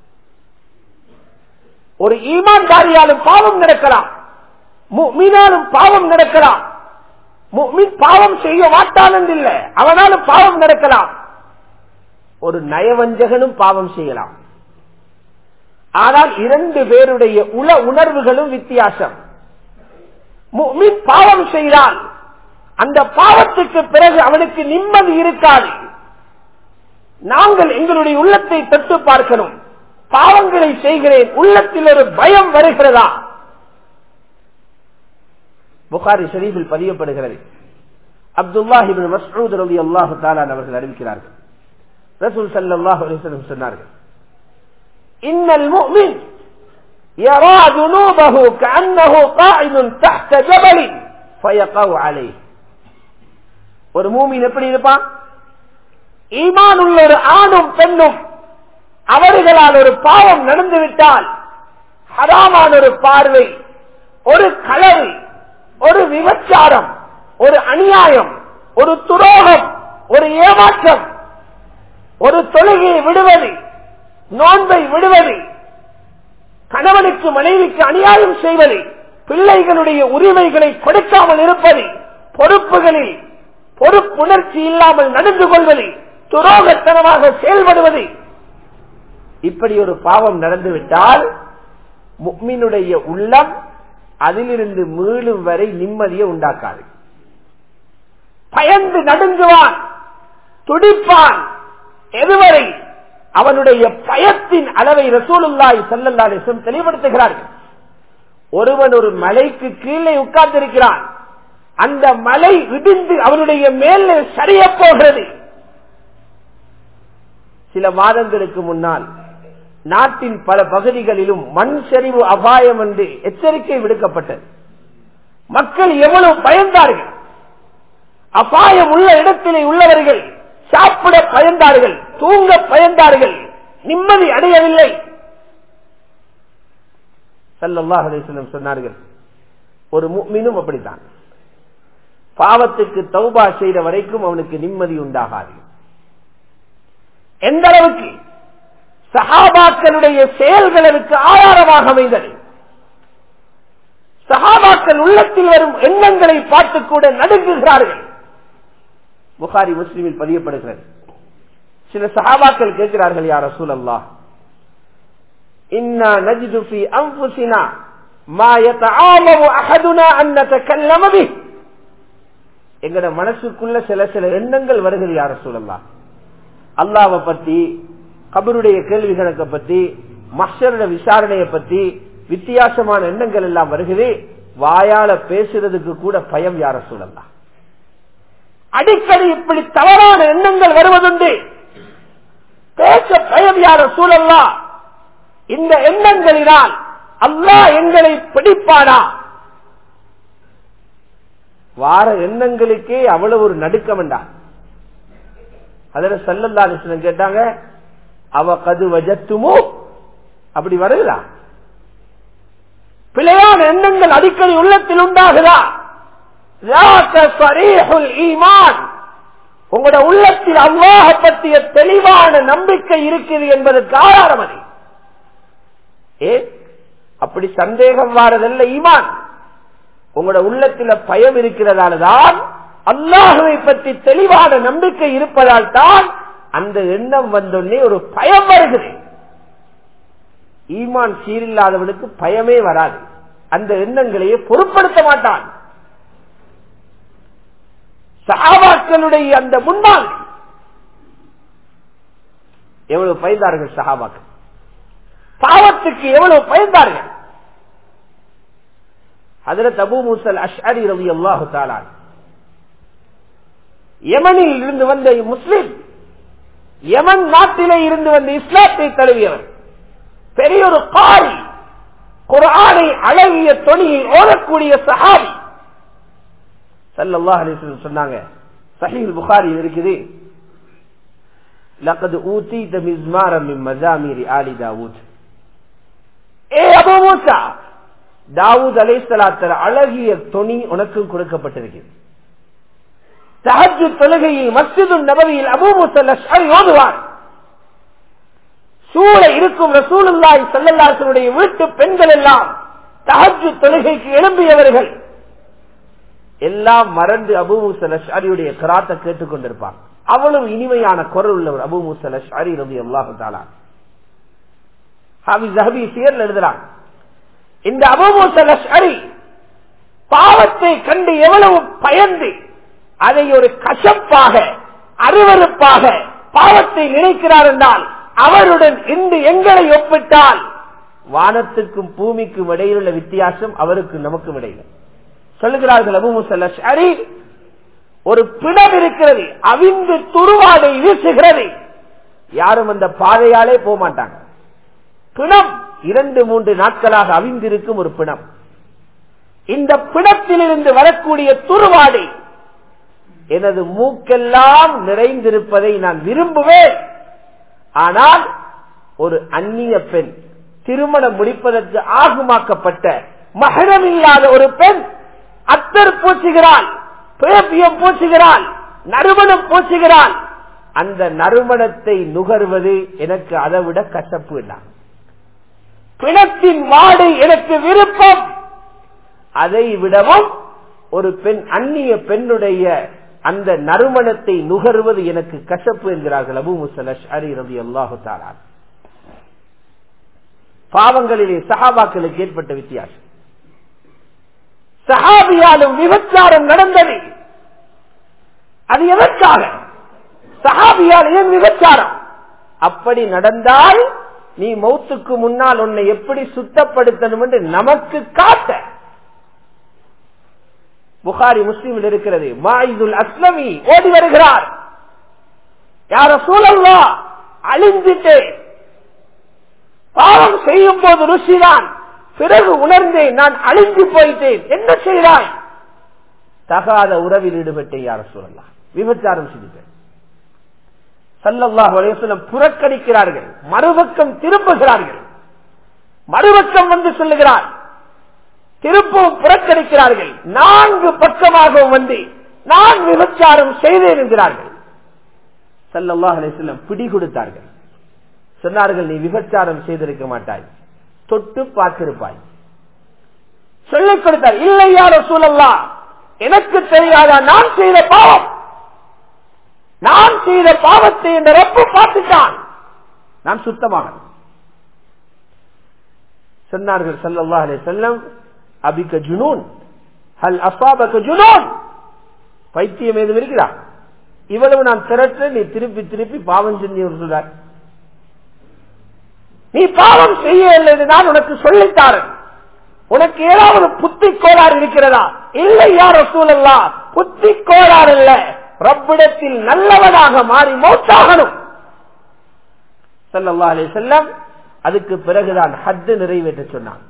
ஒரு ஈமான்தாரியாலும் பாவம் நடக்கலாம், முஃமினாலும் பாவம் நடக்கலாம். முஃமின் பாவம் செய்ய மாட்டான் என்றில்லை, அவனாலும் பாவம் நடக்கலாம். ஒரு நயவஞ்சகனும் பாவம் செய்யலாம். ஆனால் இரண்டு பேருடைய உணர்வுகளும் வித்தியாசம். முஃமின் பாவம் செய்தால் அந்த பாவத்துக்கு பிறகு அவனுக்கு நிம்மதி இருக்காது. நாங்கள் எங்களுடைய உள்ளத்தை தொட்டு பார்க்கணும். பாவங்களை செய்கிறேன், உள்ளத்தில் ஒரு பயம் வருகிறதா? புகாரி ஷரீஃபில் பதியப்படுகிறது. அப்துல்லாஹ் இப்னு மஸ்ஊத் ரலியல்லாஹு தஆலா அவர்கள் அறிவிக்கிறார்கள், ரசூல் ஸல்லல்லாஹு அலைஹி வஸல்லம் சொன்னார்கள், இன்னல் முஃமின் யரா ذنوبஹு கஅன்னஹு காயிதுன் தஹ்த ஜபலின் ஃபயகவு அலைஹி. ஒரு மூமின் எப்படி இருப்பான்? ஈமான் உள்ள ஒரு ஆணும் பெண்ணும் அவர்களால் ஒரு பாவம் நடந்துவிட்டால், ஹராமான ஒரு பார்வை, ஒரு களவு, ஒரு விபச்சாரம், ஒரு அநியாயம், ஒரு துரோகம், ஒரு ஏமாற்றம், ஒரு தொழுகையை விடுவது, நோன்பை விடுவது, கணவனுக்கு மனைவிக்கு அநியாயம் செய்வது, பிள்ளைகளுடைய உரிமைகளை கொடுக்காமல் இருப்பது, பொறுப்புகளில் பொறுப்புணர்ச்சி இல்லாமல் நடந்து கொள்வது, துரோகத்தனமாக செயல்படுவது, இப்படி ஒரு பாவம் நடந்துவிட்டால் முஃமினுடைய உள்ளம் அதிலிருந்து மீளும் வரை நிம்மதியை உண்டாக்காது. பயந்து நடுங்குவான், துடிப்பான். எதுவரை? அவனுடைய பயத்தின் அளவை ரசூலுல்லாஹி ஸல்லல்லாஹு அலைஹி வஸல்லம் தெளிவுபடுத்துகிறார்கள். ஒருவன் ஒரு மலைக்கு கீழே உட்கார்ந்திருக்கிறான், அந்த மலை இடிந்து அவனுடைய மேலே சரிய போகிறது. சில மாதங்களுக்கு முன்னால் நாட்டின் பல பகுதிகளிலும் மண் சரிவு அபாயம் என்று எச்சரிக்கை விடுக்கப்பட்டது. மக்கள் எவ்வளவு பயந்தார்கள்! அபாயம் உள்ள இடத்திலே உள்ளவர்கள் சாப்பிட பயந்தார்கள், தூங்க பயந்தார்கள், நிம்மதி அடையவில்லை. ஸல்லல்லாஹு அலைஹி வஸல்லம் சொன்னார்கள், ஒரு முஃமினும் அப்படித்தான், பாவத்துக்கு தௌபா செய்த வரைக்கும் அவனுக்கு நிம்மதி உண்டாகாது. எந்த அளவுக்கு சஹாபாக்களுடைய செயல்களுக்கு ஆதாரமாக அமைந்தது. சஹாபாக்கள் உள்ளத்தில் வரும் எண்ணங்களை பார்த்து கூட நடுங்குகிறார்கள். புகாரி முஸ்லிமில் பதியப்படுகிறது. சில சஹாபாக்கள் கேட்கிறார்கள், யா ரசூலல்லாஹ், இன்னா நஜிது ஃபீ அன்ஃபுஸினா மா யதஆமு அஹதுனா அன் நதகல்லம பிஹ். எங்கட மனசுக்குள்ள சில சில எண்ணங்கள் வருகிறது யா ரசூலல்லாஹ். அல்லாஹ்வை பத்தி, கபருடைய கேள்வி கணக்கை பத்தி, மஹ்ஷருடைய விசாரணையை பத்தி வித்தியாசமான எண்ணங்கள் எல்லாம் வருகிறது. வாயால பேசுறதுக்கு கூட பயம் யா ரசூலல்லாஹ். அடிக்கடி இப்படி தவறான எண்ணங்கள் வருவதுண்டு. பேச பயம் யா ரசூலல்லாஹ். இந்த எண்ணங்களினால் அல்லாஹ் எங்களை பிடிப்பானா? வார எண்ணங்களுக்கே அவ்வளவு ஒரு நடுக்கம் என்றார். அதுல ஸல்லல்லாஹு அலைஹி வஸல்லம் கேட்டாங்க, அவ கது வஜத்துமு, அப்படி வருகிறா? பிழையான எண்ணங்கள் அடிக்கடி உள்ளத்தில் உண்டாகுதா? உங்களோட உள்ளத்தில் அல்லாஹ் பற்றிய தெளிவான நம்பிக்கை இருக்குது என்பதற்கு ஆதாரம் அது. அப்படி சந்தேகம் வாரதல்ல ஈமான். உங்களோட உள்ளத்தில் பயம் இருக்கிறதால்தான், அல்லாஹ்வை பற்றி தெளிவான நம்பிக்கை இருப்பதால் தான் அந்த எண்ணம் வந்தோடனே ஒரு பயம் வருகிறது. ஈமான் சீரில்லாதவனுக்கு பயமே வராது. அந்த எண்ணங்களையே பொருட்படுத்த மாட்டான். சஹாபாக்களுடைய அந்த முன்னால் எவ்வளவு பயந்தார்கள் சஹாபாக்கள், பாவத்துக்கு எவ்வளவு பயந்தார்கள். ஹஜ்ரத் அபூ மூஸா அஷ்அரி ரலியல்லாஹு தஆலா யமனில் இருந்து வந்த முஸ்லிம், யமன் நாட்டிலே இருந்து வந்த இஸ்லாத்தை தழுவியவர், பெரிய ஒரு காரி, குர்ஆனை அழகிய தொனியில் ஓதக்கூடிய சஹாபி. ஸல்லல்லாஹு அலைஹி வஸல்லம் சொன்னாங்க, ஸஹீஹ் புகாரியில் இருக்குது, லகத் ஊதீத மிஸ்மாரன் மின் மஸாமிரி ஆலி தாவூத். ஏ அபூ மூஸா, தாவூத் அலைஹிஸ்ஸலாத்து அழகிய தொனி உனக்கும் கொடுக்கப்பட்டிருக்கிறது. தஹஜ்ஜுத் தொழுகையில் மஸ்ஜிது நபவியில் அபூ மூஸா அஷ்அரி ஓதுவார். சூழ இருக்கும் ரசூலுல்லாஹி ஸல்லல்லாஹு அலைஹி வஸல்லம் வீட்டு பெண்கள் எல்லாம் தஹஜ்ஜுத் தொழுகைக்கு எழும்பியவர்கள் எல்லாம் மறந்து அபூ மூஸா அஷ்அரியுடைய கிராத்தை கேட்டுக் கொண்டிருப்பார். அவ்வளவு இனிமையான குரல் உள்ளவர் அபூ மூஸா அஷ்அரி ரலியல்லாஹு தஆலா. ஹாஃபிஸ் ஸஹபி சியர்ல எழுதுறார், இந்த அபூ மூஸா அஷ்அரி பாவத்தை கண்டு எவ்வளவு பயந்து அதை ஒரு கசப்பாக, அருவருப்பாக பாவத்தை நினைக்கிறார் என்றால், அவருடன் இன்று எங்களை ஒப்பிட்டால் வானத்துக்கும் பூமிக்கும் இடையிலுள்ள வித்தியாசம் அவருக்கு நமக்கும் இடையில். சொல்லுகிறார்கள் அபூ மூஸா அஷ்அரி, ஒரு பிணம் இருக்கிறது, அவிந்து துருவாடை வீசுகிறது, யாரும் அந்த பாதையாலே போக மாட்டாங்க. பிணம் 2-3 நாட்களாக அவிந்திருக்கும் ஒரு பிணம். இந்த பிணத்திலிருந்து வரக்கூடிய துருவாடை எனது மூக்கெல்லாம் நிறைந்திருப்பதை நான் விரும்புவேன். ஆனால் ஒரு அந்நிய பெண், திருமணம் முடிப்பதற்கு ஆகுமாக்கப்பட்ட மஹரம் இல்லாத ஒரு பெண் அத்தர் பூசுகிறாள், பேபியம் பூசுகிறாள், நறுமணம் பூசுகிறாள். அந்த நறுமணத்தை நுகர்வது எனக்கு அதை விட கசப்பு இல்லை. பிணத்தின் வாடை எனக்கு விருப்பம். அதை விடவும் ஒரு பெண், அந்நிய பெண்ணுடைய அந்த நறுமணத்தை நுகர்வது எனக்கு கசப்பு என்கிறார்கள் அபூ மூஸா அஷ்அரி ரலியல்லாஹு தஆலா. பாவங்களிலே சஹாபாக்களுக்கு ஏற்பட்ட வித்தியாசம். சஹாபியாலும் விபச்சாரம் நடந்தது. அது எதற்காக? சஹாபியால் ஏன் விபச்சாரம்? அப்படி நடந்தால் நீ மௌத்துக்கு முன்னால் உன்னை எப்படி சுத்தப்படுத்தணும் என்று நமக்கு காட்ட. புகாரி முஸ்லிமில் இருக்கிறது, மாயிதுல் அஸ்லமி ஓடி வருகிறார், யா ரசூலல்லாஹ், அழிஞ்சிட்டேன், பாவம் செய்யும் போது ருசிதான், பிறகு உணர்ந்தேன் நான் அழிஞ்சு போயிட்டேன், என்ன செய்தாய்? தகாத உறவில் ஈடுபட்டேன் யா ரசூலல்லாஹ், விபச்சாரம் செய்தேன். ஸல்லல்லாஹு அலைஹி வஸல்லம் புறக்கணிக்கிறார்கள், மறுபக்கம் திரும்புகிறார்கள். மறுபக்கம் வந்து சொல்லுகிறார், திருப்பவும் புறக்கணிக்கிறார்கள். 4 பக்கமாகவும் வந்து நான் விபச்சாரம் செய்தேன் என்கிறார்கள். ஸல்லல்லாஹு அலைஹி வஸல்லம் பிடி கொடுத்தார்கள். சொன்னார்கள், நீ விபச்சாரம் செய்திருக்க மாட்டாய், தொட்டு பார்த்திருப்பாய். சொல்லிக் கொடுத்தார். இல்லை யா ரசூலல்லாஹ், எனக்கு தெரியாதா நான் செய்த பாவம், நான் செய்த பாவத்தை இந்த ரப்பு பார்த்துட்டான், நான் சுத்தமாக. சொன்னார்கள் ஸல்லல்லாஹு அலைஹி வஸல்லம், அபிக ஜுனூன் ஹல் அஸாபக ஜுனூன், பைத்தியம் ஏதும் இருக்கிறா? இவ்வளவு நான் திரட்ட நீ திருப்பி திருப்பி பாவம் செஞ்சு சொல்றார். நீ பாவம் செய்ய இல்லை, நான் உனக்கு சொல்லித்தாரன். உனக்கு ஏதாவது புத்தி கோளாறு இருக்கிறதா? இல்லை யா ரசூலல்லாஹ், புத்தி கோளாறு இல்ல, ரப்பிடத்தில் நல்லவனாக மாறி மௌத்தாகணும். ஸல்லல்லாஹு அலைஹி வஸல்லம் அதுக்கு பிறகுதான் ஹத் நிறைவேற்ற சொன்னான்.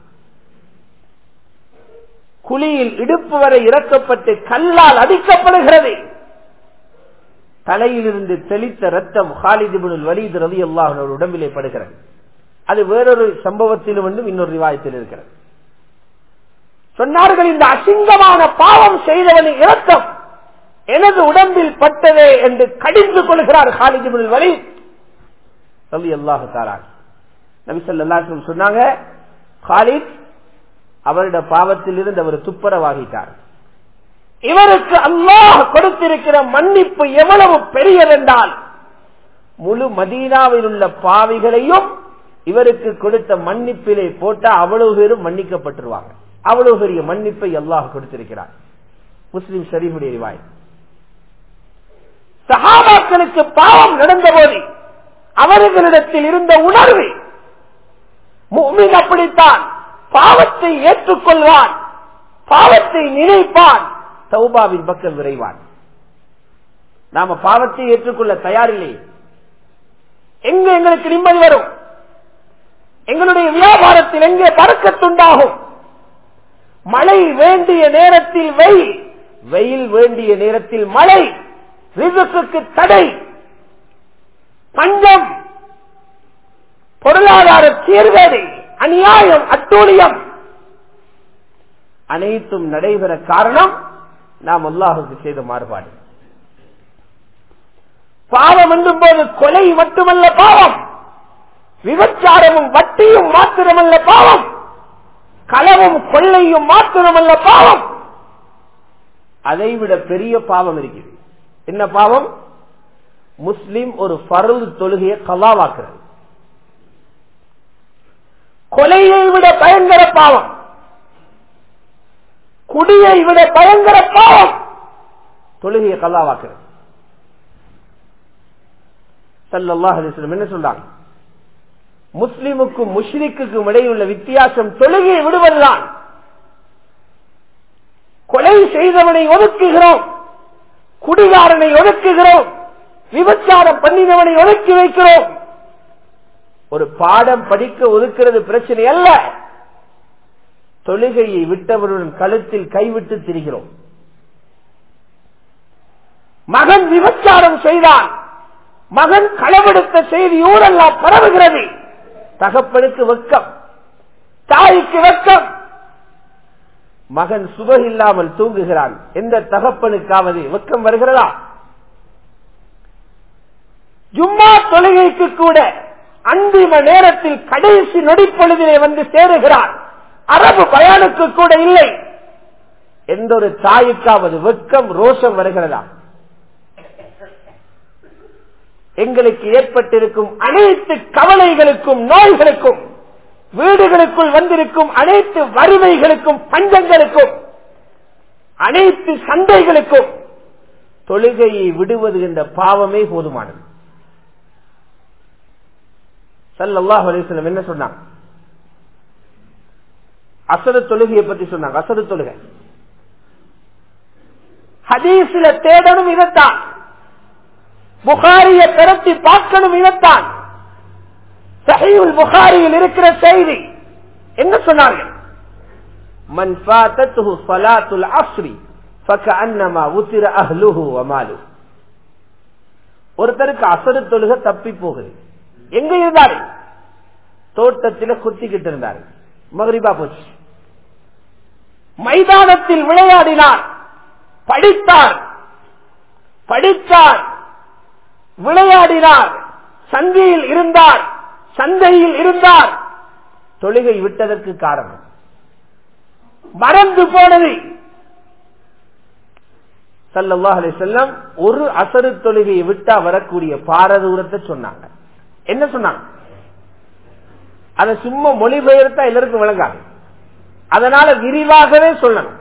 குழியில் இடுப்பு வரை இறக்கப்பட்டு கல்லால் அடிக்கப்படுகிறது. தலையிலிருந்து தெளித்த ரத்தம் காலித் இப்னுல் வலீத் ரலியல்லாஹு அன்ஹு உடம்பிலே படுகிறது. அது வேறொரு சம்பவத்திலும் இன்னொரு ரிவாயத்தில் இருக்கிறது. சொன்னார்கள், இந்த அசிங்கமான பாவம் செய்தவனின் இரத்தம் எனது உடம்பில் பட்டதே என்று கடிந்து கொள்கிறார் காலித் இப்னுல் வலீத் ரலியல்லாஹு தஆலா. நபி ஸல்லல்லாஹு அலைஹி வஸல்லம் சொன்னாங்க, காலித் அவருடைய பாவத்தில் இருந்து அவர் துப்புரவாகிட்டார். இவருக்கு அல்லாஹ் கொடுத்திருக்கிற மன்னிப்பு எவ்வளவு பெரியதென்றால், முழு மதீனாவில் உள்ள பாவிகளையும் இவருக்கு கொடுத்த மன்னிப்பிலே போட்டா அவ்வளவு பேரும் மன்னிக்கப்பட்டுருவாங்க. அவ்வளவு பெரிய மன்னிப்பை அல்லாஹ் கொடுத்திருக்கிறார். முஸ்லிம் ஷரீஃபுடைய ரிவாயத். சஹாபாக்களுக்கு பாவம் நடந்த போது அவர்களிடத்தில் இருந்த உணர்வு, முஃமின் அப்படித்தான், பாவத்தை ஏற்றுக்கொள்வான், பாவத்தை நினைப்பான், தௌபாவின் பக்கம் விரைவான். நாம பாவத்தை ஏற்றுக்கொள்ள தயாரில்லை. எங்க எங்களுக்கு நிம்மதி வரும்? எங்களுடைய வியாபாரத்தில் எங்கே பறக்கத்துண்டாகும்? மழை வேண்டிய நேரத்தில் வெயில், வெயில் வேண்டிய நேரத்தில் மழை, ரிஸ்குக்கு தடை, பஞ்சம், பொருளாதார சீர்கேடு, அநியாயம், அட்டூழியம் அனைத்தும் நடைபெற காரணம் நாம் அல்லாஹுக்கு செய்த மாறுபாடு. பாவம் என்னும் போது கொலை மட்டுமல்ல பாவம், விபச்சாரமும் வட்டியும் மாத்திரமல்ல பாவம், களவும் கொள்ளையும் மாத்திரமல்ல பாவம், அதைவிட பெரிய பாவம் இருக்கிறது. என்ன பாவம்? முஸ்லிம் ஒரு ஃபர்து தொழுகையை கலாவாக்குறது. கொலையை விட பயங்கர பாவம், குடியை விட பயங்கர பாவம் தொழுகையை கலாவாக்குறது. ஸல்லல்லாஹு அலைஹி வஸல்லம் என்ன சொல்றாங்க? முஸ்லிமுக்கும் முஷ்ரிக்குக்கும் இடையுள்ள வித்தியாசம் தொழுகையை விடுவதுதான். கொலை செய்தவனை ஒதுக்குகிறோம், குடிகாரனை ஒதுக்குகிறோம், விபச்சாரம் பண்ணினவனை ஒதுக்கி வைக்கிறோம். ஒரு பாடம் படிக்க ஒதுக்கிறது பிரச்சனை அல்ல. தொழுகையை விட்டவருடன் கழுத்தில் கைவிட்டு திரிகிறோம். மகன் விபச்சாரம் செய்தான், மகன் களவெடுத்த செய்தி ஊரெல்லாம் பரவுகிறது. தகப்பனுக்கு வெட்கம், தாய்க்கு வெட்கம். மகன் சுபஹ் இல்லாமல் தூங்குகிறான். எந்த தகப்பனுக்காவது வெட்கம் வருகிறதா? ஜும்மா தொழுகைக்கு கூட அந்திம நேரத்தில் கடைசி நொடிப்பொழுதிலே வந்து சேருகிறான். அரபு பயானுக்கு கூட இல்லை. எந்த ஒரு தாய்க்காவது வெட்கம், ரோஷம் வருகிறதா? எங்களுக்கு ஏற்பட்டிருக்கும் அனைத்து கவலைகளுக்கும், நோய்களுக்கும், வீடுகளுக்குள் வந்திருக்கும் அனைத்து வறுமைகளுக்கும், பஞ்சங்களுக்கும், அனைத்து சண்டைகளுக்கும் தொழுகையை விடுவது என்ற பாவமே போதுமானது. ஸல்லல்லாஹு அலைஹி வஸல்லம் என்ன சொன்னாங்க? அஸ்ர் தொழுகையை பற்றி சொன்னாங்க. அஸ்ர் தொழுகை ஹதீஸ்ல தேடணும் இதைத்தான், புகாரியை திரட்டி பார்க்கணும் இதைத்தான். ஸஹீஹுல் புகாரியில் இருக்கிற செய்தி என்ன சொன்னார்கள்? மன் ஃபாதத்துஹு ஸலாத்துல் அஸ்ரி ஃபகஅன்னமா உத்திர அஹ்லுஹு வ மாலுஹு. ஒருத்தருக்கு அஸ்ர் தொழுகை தப்பி போகுது. எங்க இருந்தாரு? தோட்டத்தில குத்திக்கிட்டு இருந்தார். மக்ரிபா போச்சு. மைதானத்தில் விளையாடினார், படித்தார், விளையாடினார், சந்தையில் இருந்தார். தொழுகை விட்டதற்கு காரணம் மறந்து போனது. ஸல்லல்லாஹு அலைஹி வஸல்லம் ஒரு அசரு தொழுகையை விட்டா வரக்கூடிய பாரதூரத்தை சொன்னாங்க. என்ன சொன்னாங்க? அதை சும்மா மொழிபெயர்த்தா எல்லாருக்கும் விளங்காது. அதனால விரிவாகவே சொல்லணும்.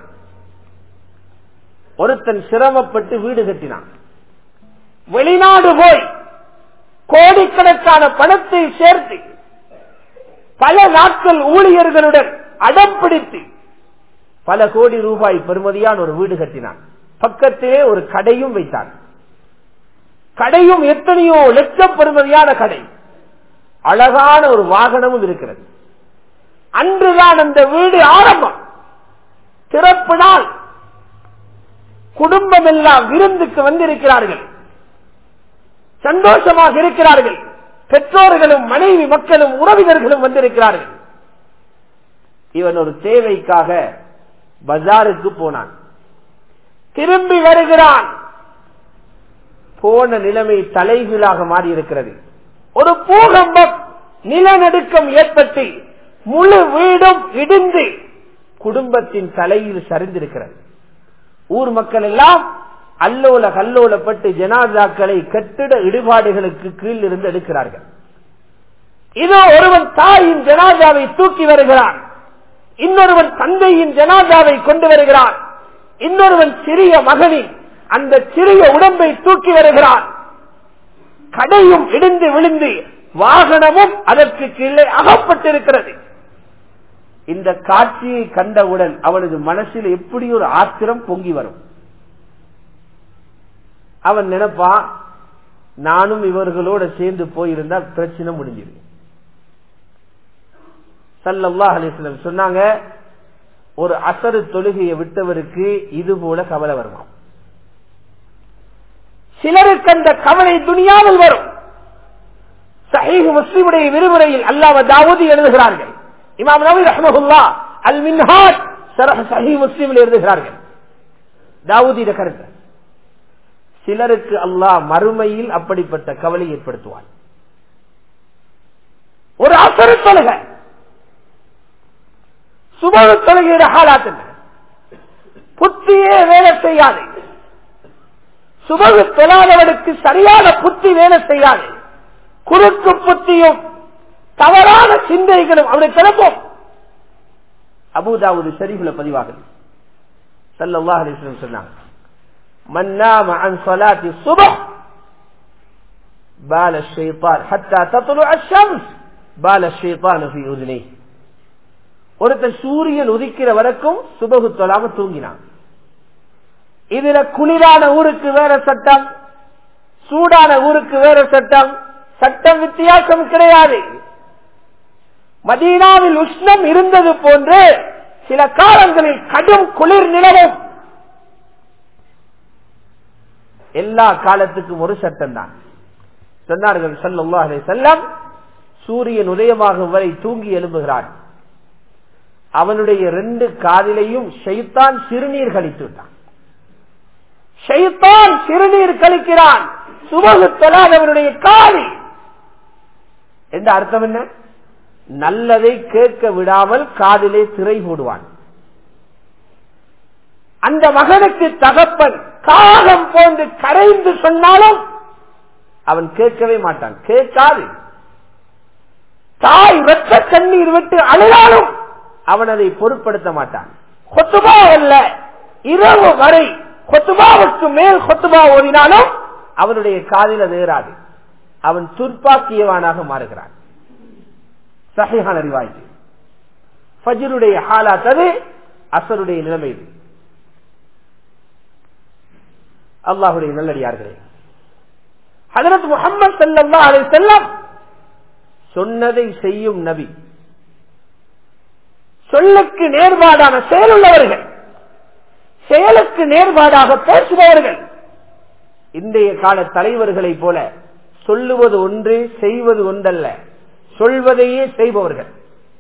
ஒருத்தன் சிரமப்பட்டு வீடு கட்டினான், வெளிநாடு போய் கோடிக்கணக்கான பணத்தை சேர்த்து பல நாட்கள் ஊழியர்களுடன் அடம்பிடித்து பல கோடி ரூபாய் பெறுமதியான ஒரு வீடு கட்டினான். பக்கத்திலே ஒரு கடையும் வைத்தான். கடையும் எத்தனையோ லட்சம் பெறுமதியான கடை, அழகான ஒரு வாகனமும் இருக்கிறது. அன்றுதான் அந்த வீடு ஆரம்பம். திறப்பு நாள், குடும்பம் எல்லாம் விருந்துக்கு வந்திருக்கிறார்கள், சந்தோஷமாக இருக்கிறார்கள். பெற்றோர்களும் மனைவி மக்களும் உறவினர்களும் வந்திருக்கிறார்கள். இவன் ஒரு தேவைக்காக பஜாருக்கு போனான். திரும்பி வருகிறான். போன நிலைமை தலைகீழாக மாறி இருக்கிறது. ஒரு பூகம்பம், நிலநடுக்கம் ஏற்பட்டு முழு வீடும் இடிந்து குடும்பத்தின் தலையில் சரிந்திருக்கிறது. ஊர் மக்கள் எல்லாம் அல்லோல கல்லோலப்பட்டு ஜனாதாக்களை கட்டிட இடுபாடுகளுக்கு கீழ் இருந்து எடுக்கிறார்கள். இதோ ஒருவன் தாயின் ஜனாதாவை தூக்கி வருகிறான், இன்னொருவன் தந்தையின் ஜனாதாவை கொண்டு வருகிறான், இன்னொருவன் சிறிய மகனின் அந்த சிறிய உடம்பை தூக்கி வருகிறான். கடையும் இடிந்து விழுந்து வாகனமும் அதற்கு கீழே அகப்பட்டிருக்கிறது. இந்த காட்சியை கண்டவுடன் அவனது மனசில் எப்படி ஒரு ஆத்திரம் பொங்கி வரும். அவன் நினைப்பான், நானும் இவர்களோட சேர்ந்து போயிருந்தால் பிரச்சனை முடிஞ்சிரு. ஸல்லல்லாஹு அலைஹி வஸல்லம் சொன்னாங்க, ஒரு அசரு தொழுகையை விட்டவருக்கு இது போல கவலை வருமா. சிலருக்கு அந்த கவலை துனியாவில் வரும். ஸஹீஹ் முஸ்லிமுடைய விரிவுரையில் அல்லாஹ் தாவூதி எழுதுகிறார்கள், இமாம் நவவி ரஹ்மஹுல்லாஹ் அல் மின்ஹாஜ் ஷரஹ் ஸஹீஹ் முஸ்லிமில் எழுதுகிறார்கள், தாவூதியோட கருத்து, சிலருக்கு அல்லாஹ் மறுமையில் அப்படிப்பட்ட கவலை ஏற்படுத்துவார். ஒரு அசரு தொழுகை, சுபஹ் தொழுகையோட ஹாலாத் என்ன? புத்தியே வேலை செய்யாது. சுபஹ் தொழாதவனுக்கு சரியான புத்தி வேலை செய்யாது. குறுக்கு புத்தியும் தவறான சிந்தைகளும் அவனை கிளம்பும். அபூ தாவூத் ஷரீஃப்ல பதிவாகுது, ஸல்லல்லாஹு அலைஹி வஸல்லம் சொன்னாங்க, மன் நாம அன் ஸலாத்தி ஸுப்ஹ் பால ஷைத்தான் ஹத்தா தத்லுஅ அஷ்-ஷம்ஸ் பால ஷைத்தான் ஃபீ உذنيه. ஒருத்தன் சூரியன் உதிக்கிற வரைக்கும் சுபஹ் தொழாம தூங்கினான். இதுல குளிரான ஊருக்கு வேற சட்டம், சூடான ஊருக்கு வேற சட்டம், சட்டம் வித்தியாசம் கிடையாது. மதீனாவில் உஷ்ணம் இருந்தது போன்று சில காலங்களில் கடும் குளிர் நிலவும். எல்லா காலத்துக்கும் ஒரு சட்டம் தான். சொன்னார்கள் ஸல்லல்லாஹு அலைஹி வஸல்லம், சூரியன் உதயமாகும் வரை தூங்கி எழும்புகிறான், அவனுடைய 2 காதிலையும் ஷைத்தான் சிறுநீர் கழித்து விட்டான். ஷைத்தான் சிறுநீர் கழிக்கிறான் சுபஹ் தொழாதவனுடைய காதி. என்ற அர்த்தம் என்ன? நல்லதை கேட்க விடாமல் காதிலே திரை போடுவான். அந்த மகனுக்கு தகப்பன் காகம் போன்று கரைந்து சொன்னாலும் அவன் கேட்கவே மாட்டான், கேட்காது. தாய் வெற்ற கண்ணீர் விட்டு அழுதாலும் அவன் அதை பொருட்படுத்த மாட்டான். கொத்துபா அல்ல, இரவு வரை கொத்துபாவுக்கு மேல் கொத்துபா ஓதினாலும் அவனுடைய காதில் அது ஏறாது. அவன் துர்ப்பாக்கியவானாக மாறுகிறான். சஹீஹான ரிவாயத். ஃபஜ்ருடைய ஹாலாத் அது, அஸ்ருடைய நிலைமை இது. அல்லாஹ்வுடைய நல்லடியார்களே, ஹஜ்ரத் முஹம்மது ஸல்லல்லாஹு அலைஹி வஸல்லம் சொன்னதை செய்யும் நபி, சொல்லுக்கு நேர்பாடான செயலுள்ளவர்கள், செயலுக்கு நேர்பாடாக பேசுபவர்கள். இன்றைய கால தலைவர்களை போல சொல்லுவது ஒன்று செய்வது ஒன்றல்ல, சொல்வதையே செய்பவர்கள்.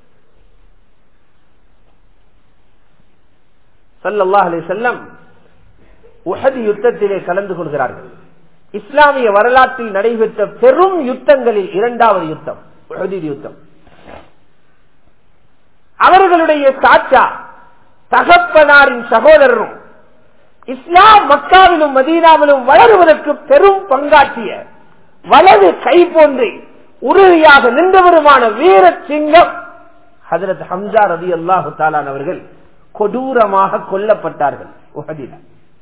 ஸல்லல்லாஹு அலைஹி வஸல்லம் உஹது யுத்தத்திலே கலந்து கொள்கிறார்கள். இஸ்லாமிய வரலாற்றில் நடைபெற்ற பெரும் யுத்தங்களில் இரண்டாவது யுத்தம் உஹது யுத்தம். அவர்களுடைய சாச்சா தகப்பனாரின் சகோதரரும் இஸ்லாம் மக்காவிலும் மதீனாவிலும் வளருவதற்கு பெரும் பங்காற்றிய வலது கை போன்று உறுதியாக நின்றவருமான வீர சிங்கம் ஹஜ்ரத் ஹம்ஸா ரலியல்லாஹு தஆலா அவர்கள் கொடூரமாக கொல்லப்பட்டார்கள். உஹதில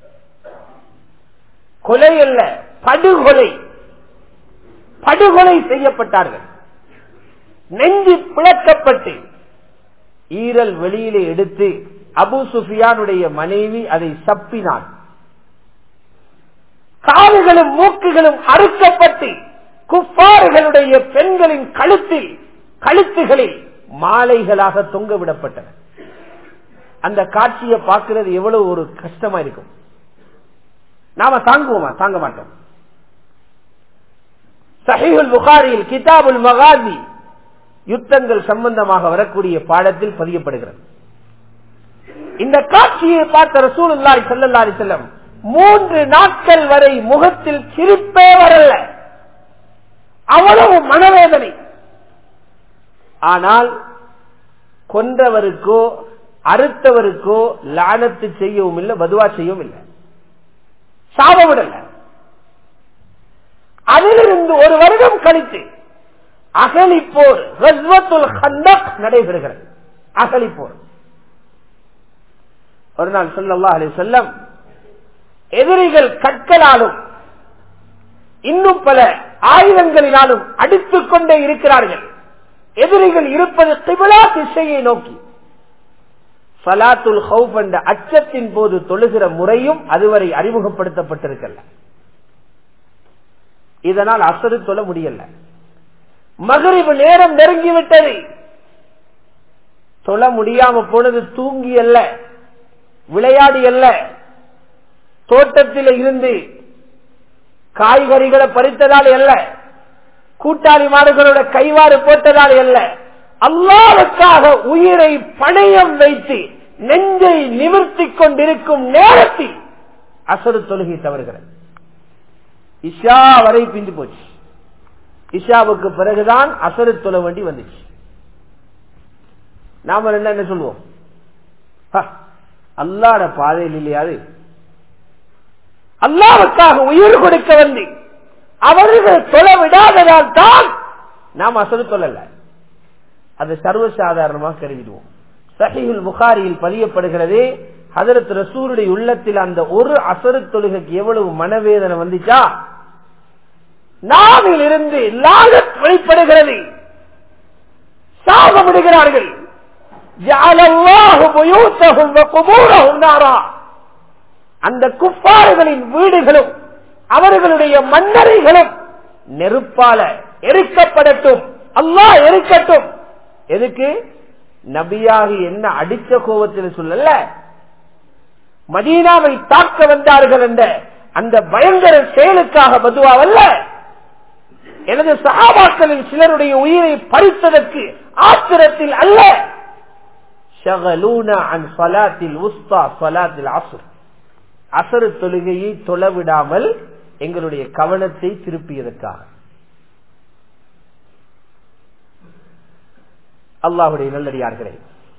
கொலை அல்ல, படுகொலை செய்யப்பட்டார்கள். நெஞ்சு பிளக்கப்பட்டு ஈரல் வெளியிலே எடுத்து அபூ சுஃபியானுடைய மனைவி அதை சப்பினான். காதுகளும் மூக்குகளும் அறுக்கப்பட்டு குஃபார்களுடைய பெண்களின் கழுத்துகளில் மாலைகளாக தொங்க விடப்பட்டன. அந்த காட்சியை பார்க்கிறது எவ்வளவு ஒரு கஷ்டமா இருக்கும். நாம தாங்குவோமா? தாங்க மாட்டோம். ஸஹீஹுல் புகாரியில் கிதாபுல் மகாசி யுத்தங்கள் சம்பந்தமாக வரக்கூடிய பாடத்தில் பதியப்படுகிறது. இந்த காட்சியை பார்த்த ரசூலுல்லாஹி ஸல்லல்லாஹு அலைஹி வஸல்லம் 3 நாட்கள் வரை முகத்தில் சிரிப்பே வரல. அவ்வளவு மனவேதனை. ஆனால் கொன்றவருக்கோ அறுத்தவருக்கோ லானத்து செய்யவும் இல்லை, பதுவா செய்யவும் இல்லை, சாபமிடல. அதிலிருந்து ஒரு வருடம் கழித்து அகலிப்போர் கஸ்வத்துல் கந்தக் நடைபெறுகிறது. அகலிப்போர். ஒரு நாள் ஸல்லல்லாஹு அலைஹி வஸல்லம் எதிரிகள் கற்களாலும் இன்னும் பல ஆயுதங்களினாலும் அடித்துக் கொண்டே இருக்கிறார்கள். எதிரிகள் இருப்பது கிப்லா திசையை நோக்கி. ஸலாத்துல் ஹௌஃப் என்ற அச்சத்தின் போது தொழுகிற முறையும் அதுவரை அறிமுகப்படுத்தப்பட்டிருக்கல. இதனால் அஸ்ர் தொழ முடியல. மக்ரிப் நேரம் நெருங்கிவிட்டது. தொழ முடியாம போனது தூங்கி அல்ல, விளையாடி அல்ல, தோட்டத்தில் இருந்து காய்கறிகளை பறித்ததால் அல்ல, கூட்டாளி மாடுகளோட கைவாறு போட்டதால் அல்ல, அல்லாஹ்வுக்காக உயிரை பணயம் வைத்து நெஞ்சை நிமிர்த்திக் கொண்டிருக்கும் நேரத்தில் அஸ்ர் தொழுகை தவறுகிறது. இஷா வரை பிந்து போச்சு. இஷாவுக்கு பிறகுதான் அஸ்ர் தொழ வேண்டி வந்துச்சு. நாம என்ன சொல்லுவோம்? அல்லாஹ்வுடைய பாதையில் இல்லையாது, அல்லாஹ்வுக்காக உயிர் கொடுக்க வந்து அவர்கள் தொழ விடாததால் தான் நாம் அஸ்ர் தொழல. அது சர்வசாதாரணமாக கருதிடுவோம். ஸஹீஹுல் புகாரியில் பதியப்படுகிறது, ஹஜ்ரத் ரசூலுடைய உள்ளத்தில் அந்த ஒரு அஸ்ர் தொழுகைக்கு எவ்வளவு மனவேதனை வந்துச்சா, நாவில் இருந்து லானத் வெளிப்படுகிறது. சாபமிடுகிறார்கள். ஜஅலல்லாஹு புயூத்தஹும் வ குபூரஹும் நாரா. அந்த குஃபார்களின் வீடுகளும் அவர்களுடைய மன்னரைகளும் நெருப்பால எரிக்கப்படட்டும், அல்லாஹ் எரிக்கட்டும். எதுக்கு? நபியாக என்ன அடிச்ச கோபத்தில் சொல்லல, மதீனாவை தாக்க வந்தார்கள் என்ற அந்த பயங்கர செயலுக்காக பதுவாவல்ல, எனது சஹாபாக்களில் சிலருடைய உயிரை பறித்ததற்கு ஆத்திரத்தில் அல்ல. ஷகலூனா அன் ஸலாத்தில் உஸ்தா ஸலாத்தில் அஸ்ர். அஸ்ர் தொழுகையை தொழவிடாமல் எங்களுடைய கவனத்தை திருப்பியதற்காக. அல்லாஹ்வுடைய நல்லடியார்களே,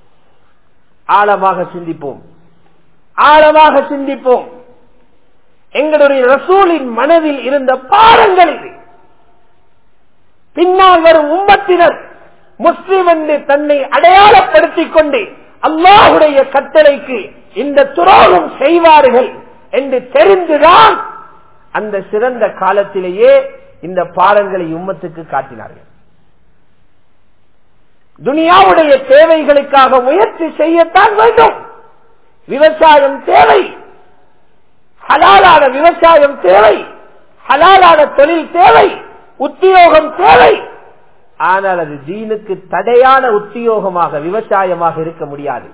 ஆழமாக சிந்திப்போம், ஆழமாக சிந்திப்போம். எங்களுடைய ரசூலின் மனதில் இருந்த பாரங்கள் இது. பின்னால் வரும் உம்மத்தினர் முஸ்லிம் என்று தன்னை அடையாளப்படுத்திக் கொண்டு அல்லாஹ்வுடைய கட்டளைக்கு இந்த துரோகம் செய்வார்கள் என்று தெரிந்துதான் அந்த சிறந்த காலத்திலேயே இந்த பாடங்களை உம்மத்துக்கு காட்டினார்கள். துனியாவுடைய தேவைகளுக்காக முயற்சி செய்யத்தான் வேண்டும். விவசாயம் தேவை, ஹலாலான விவசாயம் தேவை, ஹலாலான தொழில் தேவை, உத்தியோகம் தேவை. ஆனால் அது தீனுக்கு தடையான உத்தியோகமாக விவசாயமாக இருக்க முடியாது.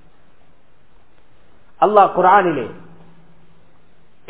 அல்லாஹ் குர்ஆனிலே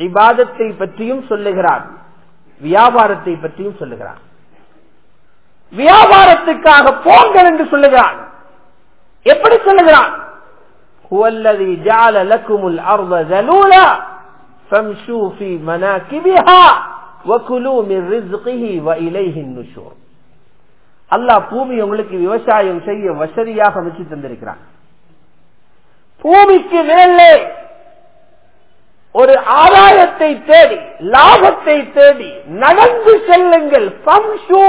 இபாதத்தை பற்றியும் சொல்லுகிறான், வியாபாரத்தை பற்றியும் சொல்லுகிறான். வியாபாரத்துக்காக போங்கள் என்று சொல்லுகிறான். எப்படி சொல்லுகிறான்? ஹுவல்லதி ஜஅல லக்குமுல் அர்த ஸலூலா ஃபம்ஷூ ஃபீ மனாகிபிஹா வகுலூ மின் ரிஸ்கிஹி வஇலைஹின் நுஷூர். அல்லாஹ் பூமி உங்களுக்கு விவசாயம் செய்ய வசதியாக அமைச்சு தந்திருக்கிறான். பூமிக்கு மேலே ஒரு ஆதாயத்தை தேடி, லாபத்தை தேடி நடந்து செல்லுங்கள். ஃபம்ஷூ,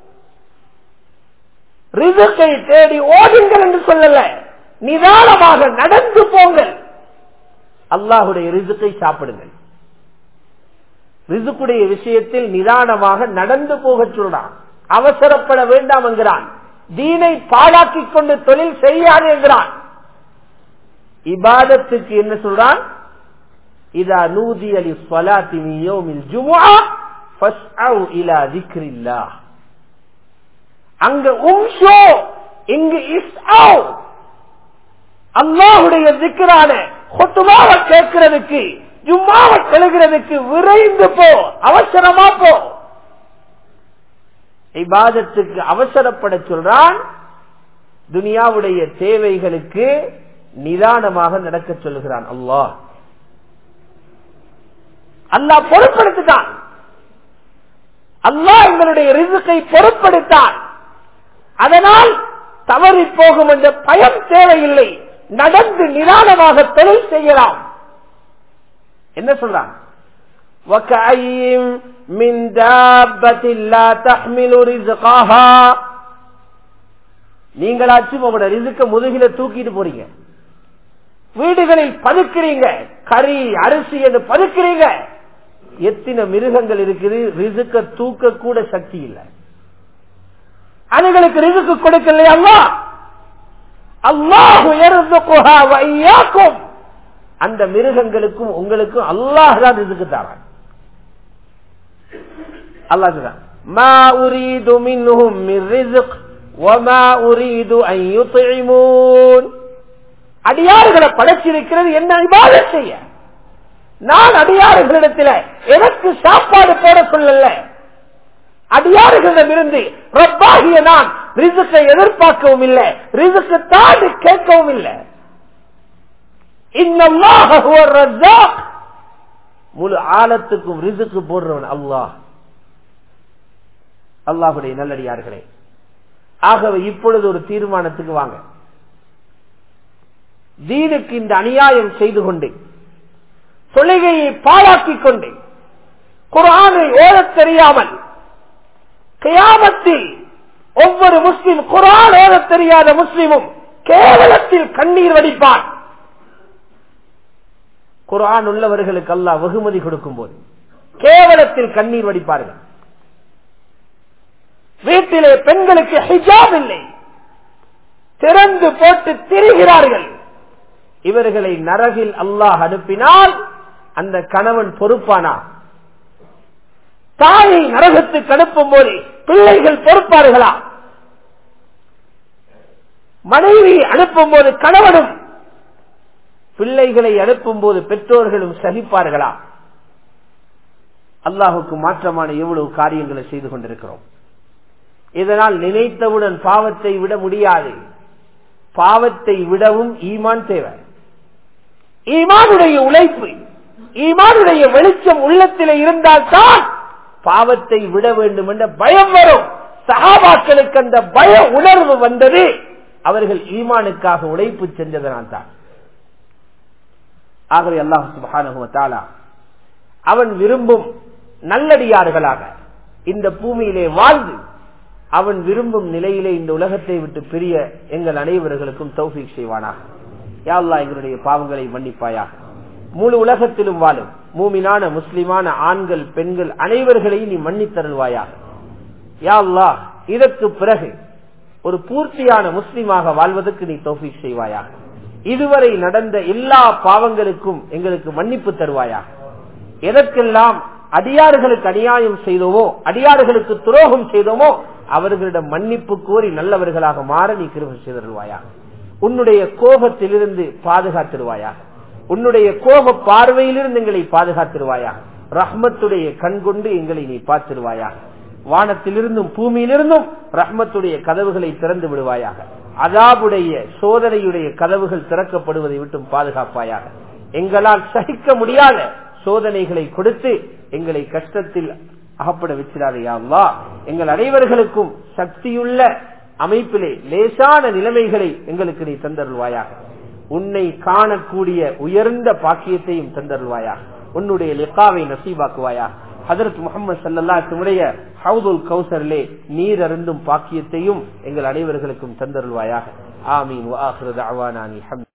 ரிஸ்கை தேடி ஓடுங்கள் என்று சொல்லல, நிதானமாக நடந்து போங்கள். அல்லாஹுடைய ரிஸ்கை சாப்பிடுங்கள். ரிஸ்குடைய விஷயத்தில் நிதானமாக நடந்து போக சொல்றான். அவசரப்பட வேண்டாம் என்கிறான். தீனை பாழாக்கிக் கொண்டு தொழில் செய்யாது என்கிறான். இபாதத்துக்கு என்ன சொல்றான்? இதா நூதிய லிஸ்ஸலாத்தி மின் யௌமில் ஜுமுஆ ஃபஸ்அவு இலா ஸிக்ரில்லாஹ். அங்க உம்ஷோ, இங்கு இஸ்அவ். அல்லாஹ்வுடைய ஸிக்ரான குத்பாவை கேட்கிறதுக்கு, ஜும்மாவை தொழுகிறதுக்கு விரைந்து போ, அவசரமா போ. இபாதத்துக்கு அவசரப்பட சொல்றான். துனியாவுடைய தேவைகளுக்கு நிதானமாக நடக்க சொல்லுகிறான். அல்லாஹ் பொறுப்படுத்தான். அல்லாஹ் எங்களுடைய ரிஸ்கை பொறுப்படுத்தான். அதனால் தவறி போகும் என்ற பயம் தேவையில்லை. நடந்து நிதானமாக தொழில் செய்யலாம். என்ன சொல்றான்? وَكَأَيِّن مِّن دَابَّةٍ لَّا تَحْمِلُ رِزْقَهَا. நீங்களாச்சும் உங்களோட ரிஸ்கை முதுகில தூக்கிட்டு போறீங்க, வீடுகளில் பதுக்கிறீங்க, கறி அரிசி என்று பதுக்கிறீங்க. எத்தனை மிருகங்கள் இருக்குது, ரிஸ்க தூக்க கூட சக்தி இல்லை. அதுகளுக்கு ரிஸ்க் கொடுக்கல அல்லாஹ். அல்லாஹு யர்ஸுகுஹா வ இய்யாக்கும். அந்த மிருகங்களுக்கும் உங்களுக்கும் அல்லாஹ் தான் ரிஸ்க் தரான். அல்லாஹ் சொல்றான், மா உரீது மின்ஹும் மின் ரிஸ்க் வ மா உரீது அன் யுத்இமூன். அடியார்களை படைச்சிருக்கிறது என்ன இபாதத் செய்ய. நான் அடியார்களிடத்தில் எனக்கு சாப்பாடு போட சொல்லல. அடியார்களிடமிருந்து ரப்பாகிய நான் ரிஸ்கை எதிர்பார்க்கவும் இல்லை, ரிஸ்க் தாண்டி கேட்கவும் இல்லை. இன்னல்லாஹ ஹுவர் ரஸாக். முழு ஆலத்துக்கும் ரிஸ்க் போடுறவன் அல்லாஹ். அல்லாஹ்வுடைய நல்லடியார்களே, ஆகவே இப்பொழுது ஒரு தீர்மானத்துக்கு வாங்க. தீனுக்கு இந்த அநியாயம் செய்து கொண்டு, தொழுகையை பாழாக்கிக் கொண்டு, குர்ஆனை ஓதத் தெரியாமல், கியாமத்தில் ஒவ்வொரு முஸ்லிம், குர்ஆன் ஓதத் தெரியாத முஸ்லிமும் கேவலத்தில் கண்ணீர் வடிப்பான். குர்ஆன் உள்ளவர்களுக்கு அல்லாஹ் வெகுமதி கொடுக்கும் போது கேவலத்தில் கண்ணீர் வடிப்பார்கள். வீட்டிலே பெண்களுக்கு ஹிஜாப் இல்லை, திறந்து போட்டு திரிகிறார்கள். இவர்களை நரகில் அல்லாஹ் அனுப்பினால் அந்த கணவன் பொறுப்பானா? தாயை நரகத்துக்கு அனுப்பும் போது பிள்ளைகள் பொறுப்பார்களா? மனைவி அனுப்பும் போது கணவனும், பிள்ளைகளை அனுப்பும் போது பெற்றோர்களும் சகிப்பார்களா? அல்லாஹுக்கு மாற்றமான எவ்வளவு காரியங்களை செய்து கொண்டிருக்கிறோம். இதனால் நினைத்தவுடன் பாவத்தை விட முடியாது. பாவத்தை விடவும் ஈமான் தேவை. ஈமானுடைய உழைப்பு, ஈமானுடைய வெளிச்சம் உள்ளத்திலே இருந்தால்தான் பாவத்தை விட வேண்டும் என்ற பயம் வரும். சஹாபாக்களுக்கு அந்த பய உணர்வு வந்தது அவர்கள் ஈமானுக்காக உழைப்பு சென்றதனால் தான். ஆகவே அல்லாஹ் சுப்ஹானஹு வ தஆலா அவன் விரும்பும் நல்லடியார்களாக இந்த பூமியிலே வாழ்ந்து அவன் விரும்பும் நிலையிலே இந்த உலகத்தை விட்டு பிரிய எங்கள் அனைவர்களுக்கும் தௌஃபீக் செய்வானாக. யா அல்லாஹ் எங்களுடைய பாவங்களை மன்னிப்பாயாக. முழு உலகத்திலும் வாழும் மூமினான முஸ்லிமான ஆண்கள் பெண்கள் அனைவர்களையும் நீ மன்னித்தருள்வாயாக. யா அல்லாஹ் இதற்கு பிறகு ஒரு பூர்த்தியான முஸ்லிமாக வாழ்வதற்கு நீ தௌஃபீக் செய்வாயாக. இதுவரை நடந்த எல்லா பாவங்களுக்கும் எங்களுக்கு மன்னிப்பு தருவாயாக. எதற்கெல்லாம் அடியார்களுக்கு அநியாயம் செய்தோமோ, அடியார்களுக்கு துரோகம் செய்தோமோ அவர்களிடம் மன்னிப்பு கோரி நல்லவர்களாக மாற நீ கிருபை செய்தருள்வாயாக. உன்னுடைய கோபத்திலிருந்து பாதுகாத்திருவாயாக. உன்னுடைய கோப பார்வையிலிருந்து எங்களை பாதுகாத்திருவாயாக. ரஹ்மத்துடைய கண் கொண்டு எங்களை நீ பார்த்திருவாயாக. வானத்திலிருந்தும் பூமியிலிருந்தும் ரஹ்மத்துடைய கதவுகளை திறந்து விடுவாயாக. அதாபுடைய சோதனையுடைய கதவுகள் திறக்கப்படுவதை விட்டும் பாதுகாப்பாயாக. எங்களால் சகிக்க முடியாத சோதனைகளை கொடுத்து எங்களை கஷ்டத்தில் அகப்பட வச்சிடாதே யா அல்லாஹ். எங்கள் அனைவர்களுக்கும் சக்தியுள்ள அமைப்பிலே லேசான நிலைமைகளை எங்களுக்கு நீ தந்தருள்வாயாக. உன்னை காணக்கூடிய உயர்ந்த பாக்கியத்தையும் தந்தருள்வாயாக. உன்னுடைய லிகாவை நசீபாக்குவாயாக. ஹஜ்ரத் முஹம்மது ஸல்லல்லாஹு அலைஹி வஸல்லம் ஹவுதுல் கௌசரிலே நீர் அருந்தும் பாக்கியத்தையும் எங்கள் அனைவர்களுக்கும் தந்தருள்வாயாக. ஆமீன். வ ஆகிரு தஅவானா அல்ஹம்துலில்லாஹ்.